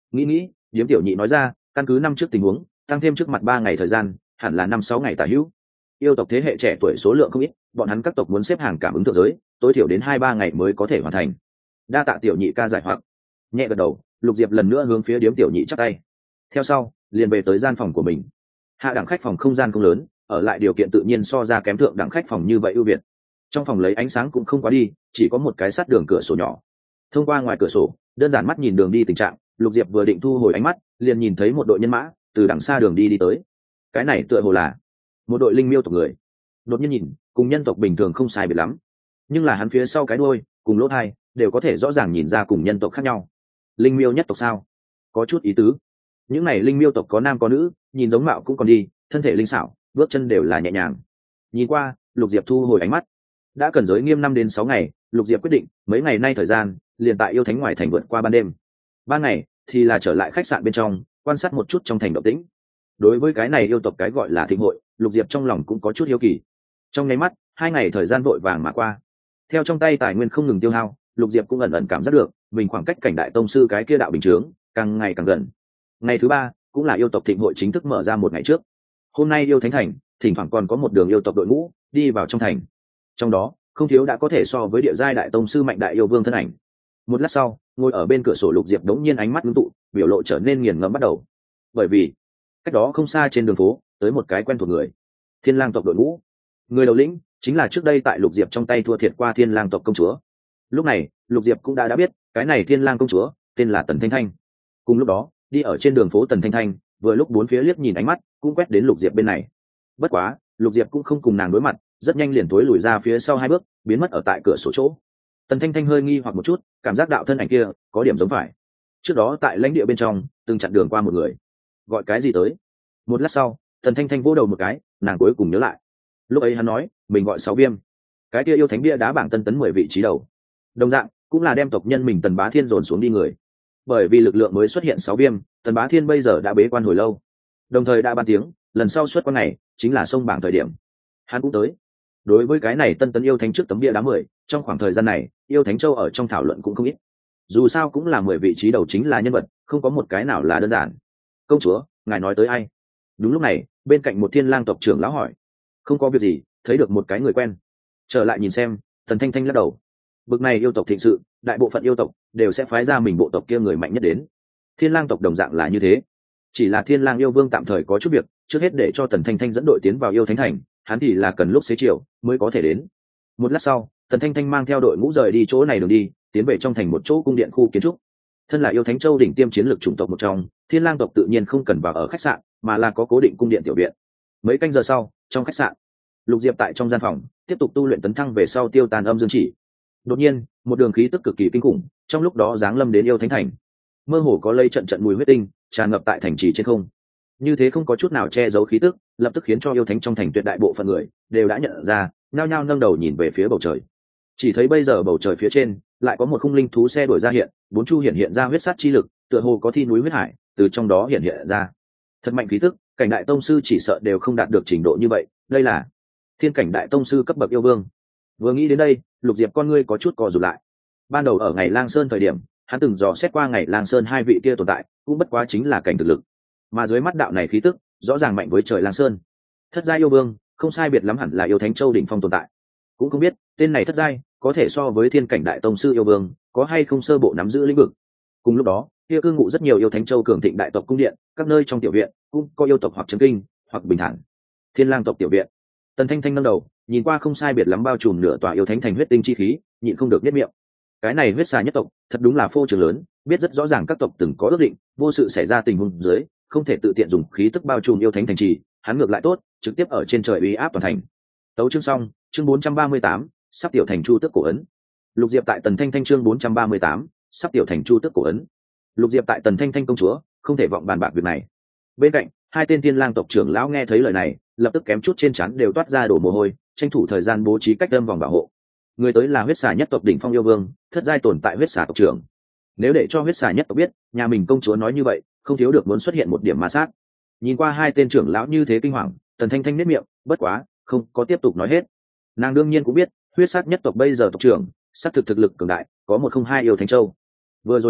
nghĩ điếm tiểu nhị nói ra, căn cứ năm trước tình huống tăng thêm trước mặt 3 ngày thời gian, hẳn là 5-6 ngày tả hữu. Yêu tộc thế hệ trẻ tuổi số lượng không ít, bọn hắn các tộc muốn xếp hàng cảm ứng thượng giới, tối thiểu đến 2-3 ngày mới có thể hoàn thành. Đa tạ tiểu nhị ca giải hoặc. Nhẹ gật đầu, Lục Diệp lần nữa hướng phía điếm tiểu nhị chắp tay. Theo sau, liền về tới gian phòng của mình. Hạ đẳng khách phòng không gian không lớn, ở lại điều kiện tự nhiên so ra kém thượng đẳng khách phòng như vậy ưu việt. Trong phòng lấy ánh sáng cũng không quá đi, chỉ có một cái sắt đường cửa sổ nhỏ. Thông qua ngoài cửa sổ, đơn giản mắt nhìn đường đi tình trạng, Lục Diệp vừa định thu hồi ánh mắt, liền nhìn thấy một đội nhân mã từ đằng xa đường đi tới. Cái này tựa hồ là một đội linh miêu tộc người. Đột nhiên nhìn, cùng nhân tộc bình thường không sai biệt lắm, nhưng là hắn phía sau cái đuôi cùng lỗ tai đều có thể rõ ràng nhìn ra cùng nhân tộc khác nhau. Linh miêu nhất tộc sao? Có chút ý tứ. Những này linh miêu tộc có nam có nữ, nhìn giống mạo cũng còn đi, thân thể linh xảo, bước chân đều là nhẹ nhàng. Nhìn qua, Lục Diệp thu hồi ánh mắt. Đã cần giới nghiêm 5-6 ngày, Lục Diệp quyết định mấy ngày nay thời gian liền tại yêu thánh ngoài thành vượt qua ban đêm. Ban ngày thì là trở lại khách sạn bên trong, quan sát một chút trong thành động tĩnh. Đối với cái này yêu tộc cái gọi là thịnh hội, Lục Diệp trong lòng cũng có chút hiếu kỳ. Trong nháy mắt, 2 ngày thời gian vội vàng mà qua. Theo trong tay tài nguyên không ngừng tiêu hao, Lục Diệp cũng ẩn ẩn cảm giác được mình khoảng cách cảnh đại tông sư cái kia đạo bình chướng càng ngày càng gần. Ngày thứ 3 cũng là yêu tộc thịnh hội chính thức mở ra một ngày trước. Hôm nay yêu thánh thành thỉnh thoảng còn có một đường yêu tộc đội ngũ đi vào trong thành, trong đó không thiếu đã có thể so với địa giai đại tông sư mạnh đại yêu vương thân ảnh. Một lát sau, ngồi ở bên cửa sổ Lục Diệp đống nhiên ánh mắt ngưng tụ, biểu lộ trở nên nghiền ngẫm bắt đầu. Bởi vì cách đó không xa trên đường phố tới một cái quen thuộc người, Thiên Lang tộc đội ngũ. Người đầu lĩnh chính là trước đây tại Lục Diệp trong tay thua thiệt qua Thiên Lang tộc công chúa. Lúc này Lục Diệp cũng đã biết cái này Thiên Lang công chúa tên là Tần Thanh Thanh. Cùng lúc đó, đi ở trên đường phố Tần Thanh Thanh vừa lúc bốn phía liếc nhìn ánh mắt cũng quét đến Lục Diệp bên này. Bất quá Lục Diệp cũng không cùng nàng đối mặt, rất nhanh liền tối lùi ra phía sau 2 bước, biến mất ở tại cửa sổ chỗ. Tần Thanh Thanh hơi nghi hoặc một chút, cảm giác đạo thân ảnh kia có điểm giống phải. Trước đó tại lãnh địa bên trong từng chặn đường qua một người. Gọi cái gì tới? Một lát sau, Tần Thanh Thanh vỗ đầu một cái, nàng cuối cùng nhớ lại. Lúc ấy hắn nói mình gọi 6 viêm, cái kia yêu thánh bia đá bảng tân tấn 10 vị trí đầu, đồng dạng cũng là đem tộc nhân mình Tần Bá Thiên dồn xuống đi người. Bởi vì lực lượng mới xuất hiện 6 viêm, Tần Bá Thiên bây giờ đã bế quan hồi lâu, đồng thời đã ban tiếng lần sau xuất quan này chính là sông bảng thời điểm hắn cũng tới. Đối với cái này tân tấn yêu thánh trước tấm bia đá 10, trong khoảng thời gian này yêu thánh châu ở trong thảo luận cũng không ít. Dù sao cũng là 10 vị trí đầu chính là nhân vật, không có một cái nào là đơn giản. Công chúa, ngài nói tới ai? Đúng lúc này, bên cạnh một Thiên Lang tộc trưởng lão hỏi. Không có việc gì, thấy được một cái người quen. Trở lại nhìn xem, Tần Thanh Thanh lắc đầu. Bực này yêu tộc thịnh sự, đại bộ phận yêu tộc đều sẽ phái ra mình bộ tộc kia người mạnh nhất đến. Thiên Lang tộc đồng dạng là như thế. Chỉ là Thiên Lang yêu vương tạm thời có chút việc, trước hết để cho Tần Thanh Thanh dẫn đội tiến vào yêu thánh thành, hắn thì là cần lúc xế chiều mới có thể đến. Một lát sau, Tần Thanh Thanh mang theo đội ngũ rời đi chỗ này đường đi, tiến về trong thành một chỗ cung điện khu kiến trúc. Thân là yêu thánh châu đỉnh tiêm chiến lược chủng tộc một trong, Thiên Lang tộc tự nhiên không cần vào ở khách sạn, mà là có cố định cung điện tiểu viện. Mấy canh giờ sau, trong khách sạn, Lục Diệp tại trong gian phòng tiếp tục tu luyện tấn thăng về sau tiêu tàn âm dương chỉ. Đột nhiên, một đường khí tức cực kỳ kinh khủng trong lúc đó giáng lâm đến yêu thánh thành, mơ hồ có lây trận trận mùi huyết tinh tràn ngập tại thành trì trên không. Như thế không có chút nào che giấu khí tức, lập tức khiến cho yêu thánh trong thành tuyệt đại bộ phận người đều đã nhận ra, nhao nhao nâng đầu nhìn về phía bầu trời. Chỉ thấy bây giờ bầu trời phía trên lại có một khung linh thú xe đuổi ra hiện, 4 chu hiện ra huyết sát chi lực, tựa hồ có thi núi huyết hải từ trong đó hiện ra. Thật mạnh khí tức, cảnh đại tông sư chỉ sợ đều không đạt được trình độ như vậy. Đây là thiên cảnh đại tông sư cấp bậc yêu vương. Vừa nghĩ đến đây, Lục Diệp con ngươi có chút co rụt lại. Ban đầu ở ngày Lang Sơn thời điểm, hắn từng dò xét qua ngày Lang Sơn 2 vị kia tồn tại, cũng bất quá chính là cảnh thực lực, mà dưới mắt đạo này khí tức rõ ràng mạnh với trời Lang Sơn. Thất giai yêu vương, không sai biệt lắm hẳn là yêu thánh châu đỉnh phong tồn tại. Cũng không biết tên này thất giai có thể so với thiên cảnh đại tông sư yêu vương, có hay không sơ bộ nắm giữ lĩnh vực. Cùng lúc đó, kia cư ngụ rất nhiều yêu thánh châu cường thịnh đại tộc cung điện, các nơi trong tiểu viện cũng có yêu tộc hoặc chấn kinh, hoặc bình thản. Thiên Lang tộc tiểu viện, Tần Thanh Thanh nâng đầu, nhìn qua không sai biệt lắm bao trùm nửa tòa yêu thánh thành huyết tinh chi khí, nhịn không được nhếch miệng. Cái này huyết xà nhất tộc, thật đúng là phô trương lớn, biết rất rõ ràng các tộc từng có ước định, vô sự xảy ra tình huống dưới, không thể tự tiện dùng khí tức bao trùm yêu thánh thành trì, hắn ngược lại tốt, trực tiếp ở trên trời uy áp toàn thành. Tấu chương xong, chương 438, sắp tiểu thành chu tước cổ ấn. Lục Diệp tại Tần Thanh Thanh chương 438, sắp tiểu thành chu tước cổ ấn. Lục Diệp tại Tần Thanh Thanh công chúa, không thể vọng bàn bạc việc này. Bên cạnh, 2 tên Thiên Lang tộc trưởng lão nghe thấy lời này, lập tức kém chút trên trán đều toát ra đổ mồ hôi, tranh thủ thời gian bố trí cách đâm vòng bảo hộ. Người tới là huyết xà nhất tộc đỉnh phong yêu vương, thất giai tồn tại huyết xà tộc trưởng. Nếu để cho huyết xà nhất tộc biết, nhà mình công chúa nói như vậy, không thiếu được muốn xuất hiện một điểm ma sát. Nhìn qua 2 tên trưởng lão như thế kinh hoàng, Tần Thanh Thanh nhếch miệng, bất quá, không có tiếp tục nói hết. Nàng đương nhiên cũng biết, huyết sát nhất tộc bây giờ tộc trưởng, sát thực thực lực cường đại, có 102 yêu thánh châu. Vừa rồi dế,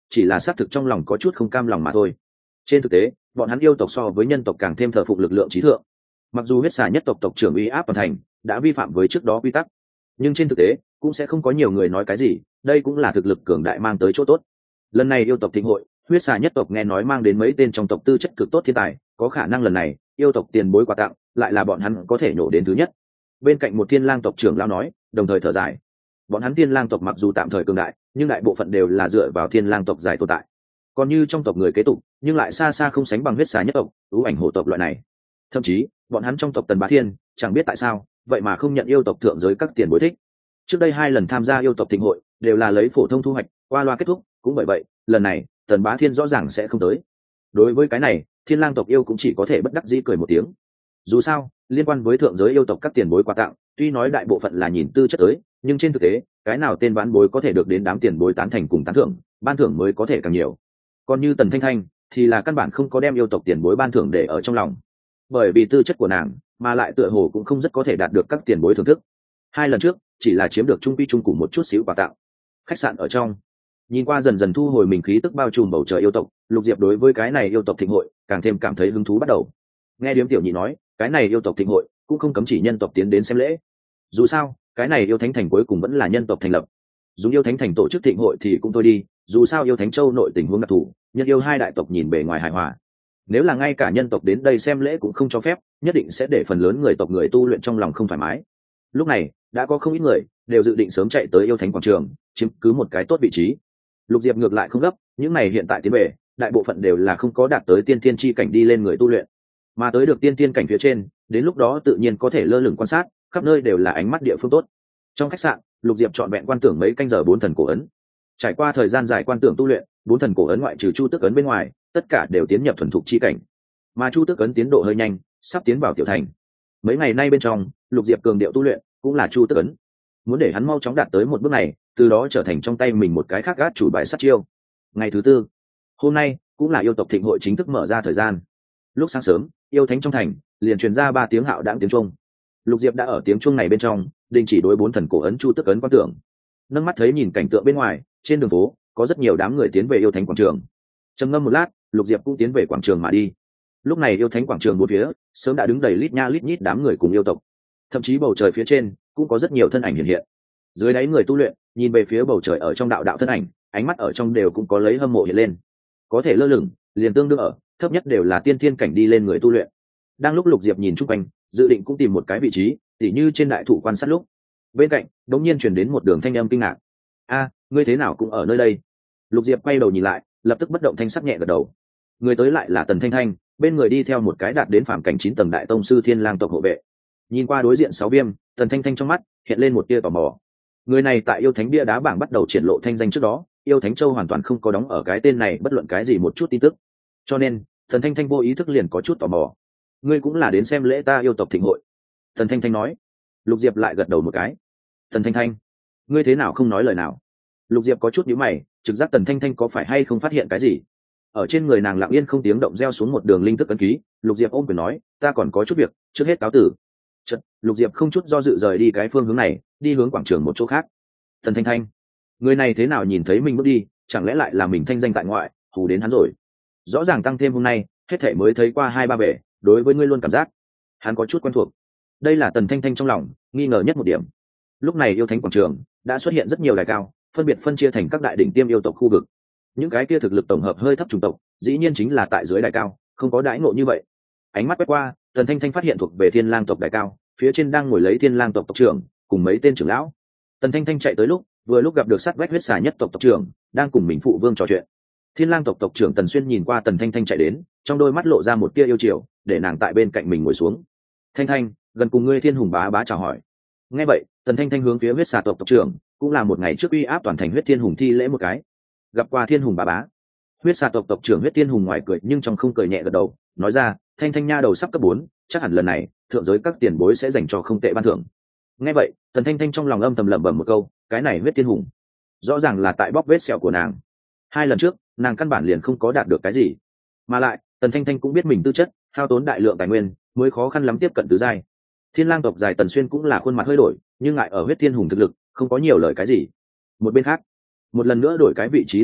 chỉ là xác thực trong lòng có chút không cam lòng mà thôi. Trên thực tế bọn hắn yêu tộc so với nhân tộc càng thêm thờ phụng lực lượng trí thượng. Mặc dù huyết xà nhất tộc tộc trưởng uy áp toàn thành đã vi phạm với trước đó quy tắc, nhưng trên thực tế cũng sẽ không có nhiều người nói cái gì, đây cũng là thực lực cường đại mang tới chỗ tốt. Lần này yêu tộc thịnh hội, huyết xà nhất tộc nghe nói mang đến mấy tên trong tộc tư chất cực tốt thiên tài, có khả năng lần này yêu tộc tiền bối quà tặng lại là bọn hắn có thể nhổ đến thứ nhất. Bên cạnh một thiên lang tộc trưởng lão nói, đồng thời thở dài. Bọn hắn thiên lang tộc mặc dù tạm thời cường đại, nhưng đại bộ phận đều là dựa vào thiên lang tộc giải tồn tại. Còn như trong tộc người kế tục, nhưng lại xa xa không sánh bằng huyết xà nhất tộc, ưu ảnh hổ tộc loại này. Thậm chí bọn hắn trong tộc Tần Bá Thiên chẳng biết tại sao vậy mà không nhận yêu tộc thượng giới các tiền bối thích. Trước đây 2 lần tham gia yêu tộc thịnh hội đều là lấy phổ thông thu hoạch qua loa kết thúc, cũng bởi vậy lần này Tần Bá Thiên rõ ràng sẽ không tới. Đối với cái này thiên lang tộc yêu cũng chỉ có thể bất đắc dĩ cười một tiếng. Dù sao liên quan với thượng giới yêu tộc các tiền bối quà tặng, tuy nói đại bộ phận là nhìn tư chất tới, nhưng trên thực tế cái nào tên vãn bối có thể được đến đám tiền bối tán thành cùng tán thưởng, ban thưởng mới có thể càng nhiều. Còn như Tần Thanh Thanh thì là căn bản không có đem yêu tộc tiền bối ban thưởng để ở trong lòng, bởi vì tư chất của nàng mà lại tựa hồ cũng không rất có thể đạt được các tiền bối thưởng thức. 2 lần trước chỉ là chiếm được trung quy trung cùng một chút xíu quà tặng. Khách sạn ở trong, nhìn qua dần dần thu hồi mình khí tức bao trùm bầu trời yêu tộc, Lục Diệp đối với cái này yêu tộc thịnh hội càng thêm cảm thấy hứng thú bắt đầu. Nghe Điếm Tiểu Nhị nói, cái này yêu tộc thịnh hội cũng không cấm chỉ nhân tộc tiến đến xem lễ. Dù sao cái này yêu thánh thành cuối cùng vẫn là nhân tộc thành lập, dùng yêu thánh thành tổ chức thịnh hội thì cũng thôi đi, dù sao yêu thánh châu nội tình huống đặc thù, nhân yêu hai đại tộc nhìn bề ngoài hài hòa. Nếu là ngay cả nhân tộc đến đây xem lễ cũng không cho phép, nhất định sẽ để phần lớn người tộc người tu luyện trong lòng không thoải mái. Lúc này đã có không ít người đều dự định sớm chạy tới yêu thánh quảng trường chiếm cứ một cái tốt vị trí. Lục Diệp ngược lại không gấp, những này hiện tại tiến về đại bộ phận đều là không có đạt tới tiên thiên chi cảnh đi lên người tu luyện, mà tới được tiên thiên cảnh phía trên, đến lúc đó tự nhiên có thể lơ lửng quan sát, khắp nơi đều là ánh mắt địa phương tốt. Trong khách sạn, Lục Diệp chọn vẹn quan tưởng mấy canh giờ 4 thần cổ ấn. Trải qua thời gian dài quan tưởng tu luyện, 4 thần cổ ấn ngoại trừ Chu Tước ấn bên ngoài, tất cả đều tiến nhập thuần thục chi cảnh. Mà Chu Tước ấn tiến độ hơi nhanh, sắp tiến vào tiểu thành. Mấy ngày nay bên trong, Lục Diệp cường điệu tu luyện, cũng là Chu Tước ấn. Muốn để hắn mau chóng đạt tới một bước này, từ đó trở thành trong tay mình một cái khác gác chủ bài sát chiêu. Ngày thứ 4, hôm nay cũng là yêu tộc thịnh hội chính thức mở ra thời gian. Lúc sáng sớm, yêu thánh trong thành liền truyền ra 3 tiếng hạo đãng tiếng chuông. Lục Diệp đã ở tiếng chuông này bên trong đình chỉ đối 4 thần cổ ấn Chu Tước ấn quan tưởng. Nâng mắt thấy nhìn cảnh tượng bên ngoài, trên đường phố có rất nhiều đám người tiến về yêu thánh quảng trường. Trầm ngâm một lát, Lục Diệp cũng tiến về quảng trường mà đi. Lúc này yêu thánh quảng trường bốn phía sớm đã đứng đầy lít nha lít nhít đám người cùng yêu tộc, thậm chí bầu trời phía trên cũng có rất nhiều thân ảnh hiện hiện. Dưới đáy người tu luyện nhìn về phía bầu trời ở trong đạo đạo thân ảnh, ánh mắt ở trong đều cũng có lấy hâm mộ hiện lên. Có thể lơ lửng liền tương đương ở thấp nhất đều là tiên thiên cảnh đi lên người tu luyện. Đang lúc Lục Diệp nhìn chung quanh, dự định cũng tìm một cái vị trí tỉ như trên đại thụ quan sát lúc, bên cạnh đống nhiên truyền đến một đường thanh âm kinh ngạc. A, ngươi thế nào cũng ở nơi đây? Lục Diệp quay đầu nhìn lại, lập tức bất động thanh sắc nhẹ gật đầu. Người tới lại là Tần Thanh Thanh, bên người đi theo một cái đạt đến phàm cảnh 9 tầng đại tông sư Thiên Lang tộc hộ vệ. Nhìn qua đối diện 6 viêm, Tần Thanh Thanh trong mắt hiện lên một tia tò mò. Người này tại yêu thánh bia đá bảng bắt đầu triển lộ thanh danh trước đó, yêu thánh châu hoàn toàn không có đóng ở cái tên này bất luận cái gì một chút tin tức, cho nên Tần Thanh Thanh vô ý thức liền có chút tò mò. Ngươi cũng là đến xem lễ ta yêu tộc thịnh hội? Tần Thanh Thanh nói. Lục Diệp lại gật đầu một cái. Tần Thanh Thanh, ngươi thế nào không nói lời nào? Lục Diệp có chút nhíu mày, trực giác Tần Thanh Thanh có phải hay không phát hiện cái gì. Ở trên người nàng lặng yên không tiếng động gieo xuống một đường linh thức ấn ký. Lục Diệp ôm quyền nói, ta còn có chút việc, trước hết cáo tử. Chợt, Lục Diệp không chút do dự rời đi cái phương hướng này, đi hướng quảng trường một chỗ khác. Tần Thanh Thanh, người này thế nào nhìn thấy mình bước đi, chẳng lẽ lại là mình thanh danh tại ngoại, hù đến hắn rồi? Rõ ràng tăng thêm hôm nay, hết thảy mới thấy qua 2-3 bể, đối với ngươi luôn cảm giác hắn có chút quen thuộc. Đây là Tần Thanh Thanh trong lòng nghi ngờ nhất một điểm. Lúc này yêu thánh quảng trường đã xuất hiện rất nhiều đài cao, phân biệt phân chia thành các đại đỉnh tiêm yêu tộc khu vực. Những cái kia thực lực tổng hợp hơi thấp chủng tộc dĩ nhiên chính là tại dưới đài cao, không có đãi ngộ như vậy. Ánh mắt quét qua, Tần Thanh Thanh phát hiện thuộc về Thiên Lang tộc đài cao, phía trên đang ngồi lấy Thiên Lang tộc tộc trưởng cùng mấy tên trưởng lão. Tần Thanh Thanh chạy tới lúc vừa lúc gặp được sát vách huyết xà nhất tộc tộc trưởng đang cùng mình phụ vương trò chuyện. Thiên Lang tộc tộc trưởng Tần Xuyên nhìn qua Tần Thanh Thanh chạy đến, trong đôi mắt lộ ra một tia yêu chiều, để nàng tại bên cạnh mình ngồi xuống. Thanh Thanh, gần cùng ngươi Thiên Hùng bá bá chào hỏi. Nghe vậy, Tần Thanh Thanh hướng phía huyết xà tộc tộc trưởng, cũng là một ngày trước uy áp toàn thành huyết Thiên Hùng thi lễ một cái. Gặp qua Thiên Hùng bá bá. Huyết xà tộc tộc trưởng huyết Thiên Hùng ngoài cười nhưng trong không cười nhẹ gật đầu, nói ra, Thanh Thanh nha đầu sắp cấp 4, chắc hẳn lần này thượng giới các tiền bối sẽ dành cho không tệ ban thưởng. Nghe vậy, Tần Thanh Thanh trong lòng âm thầm lẩm bẩm một câu, cái này huyết Thiên Hùng, rõ ràng là tại bóc vết sẹo của nàng. 2 lần trước, nàng căn bản liền không có đạt được cái gì, mà lại Tần Thanh Thanh cũng biết mình tư chất hao tốn đại lượng tài nguyên mới khó khăn lắm tiếp cận tứ giai. Thiên Lang tộc dài Tần Xuyên cũng là khuôn mặt hơi đổi, nhưng ngại ở huyết Thiên Hùng thực lực không có nhiều lời cái gì. Một bên khác, một lần nữa đổi cái vị trí Lục Diệp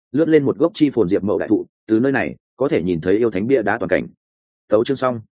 lướt lên một gốc chi phồn diệp mậu đại thụ, từ nơi này có thể nhìn thấy yêu thánh bia đá toàn cảnh. Tấu chương xong.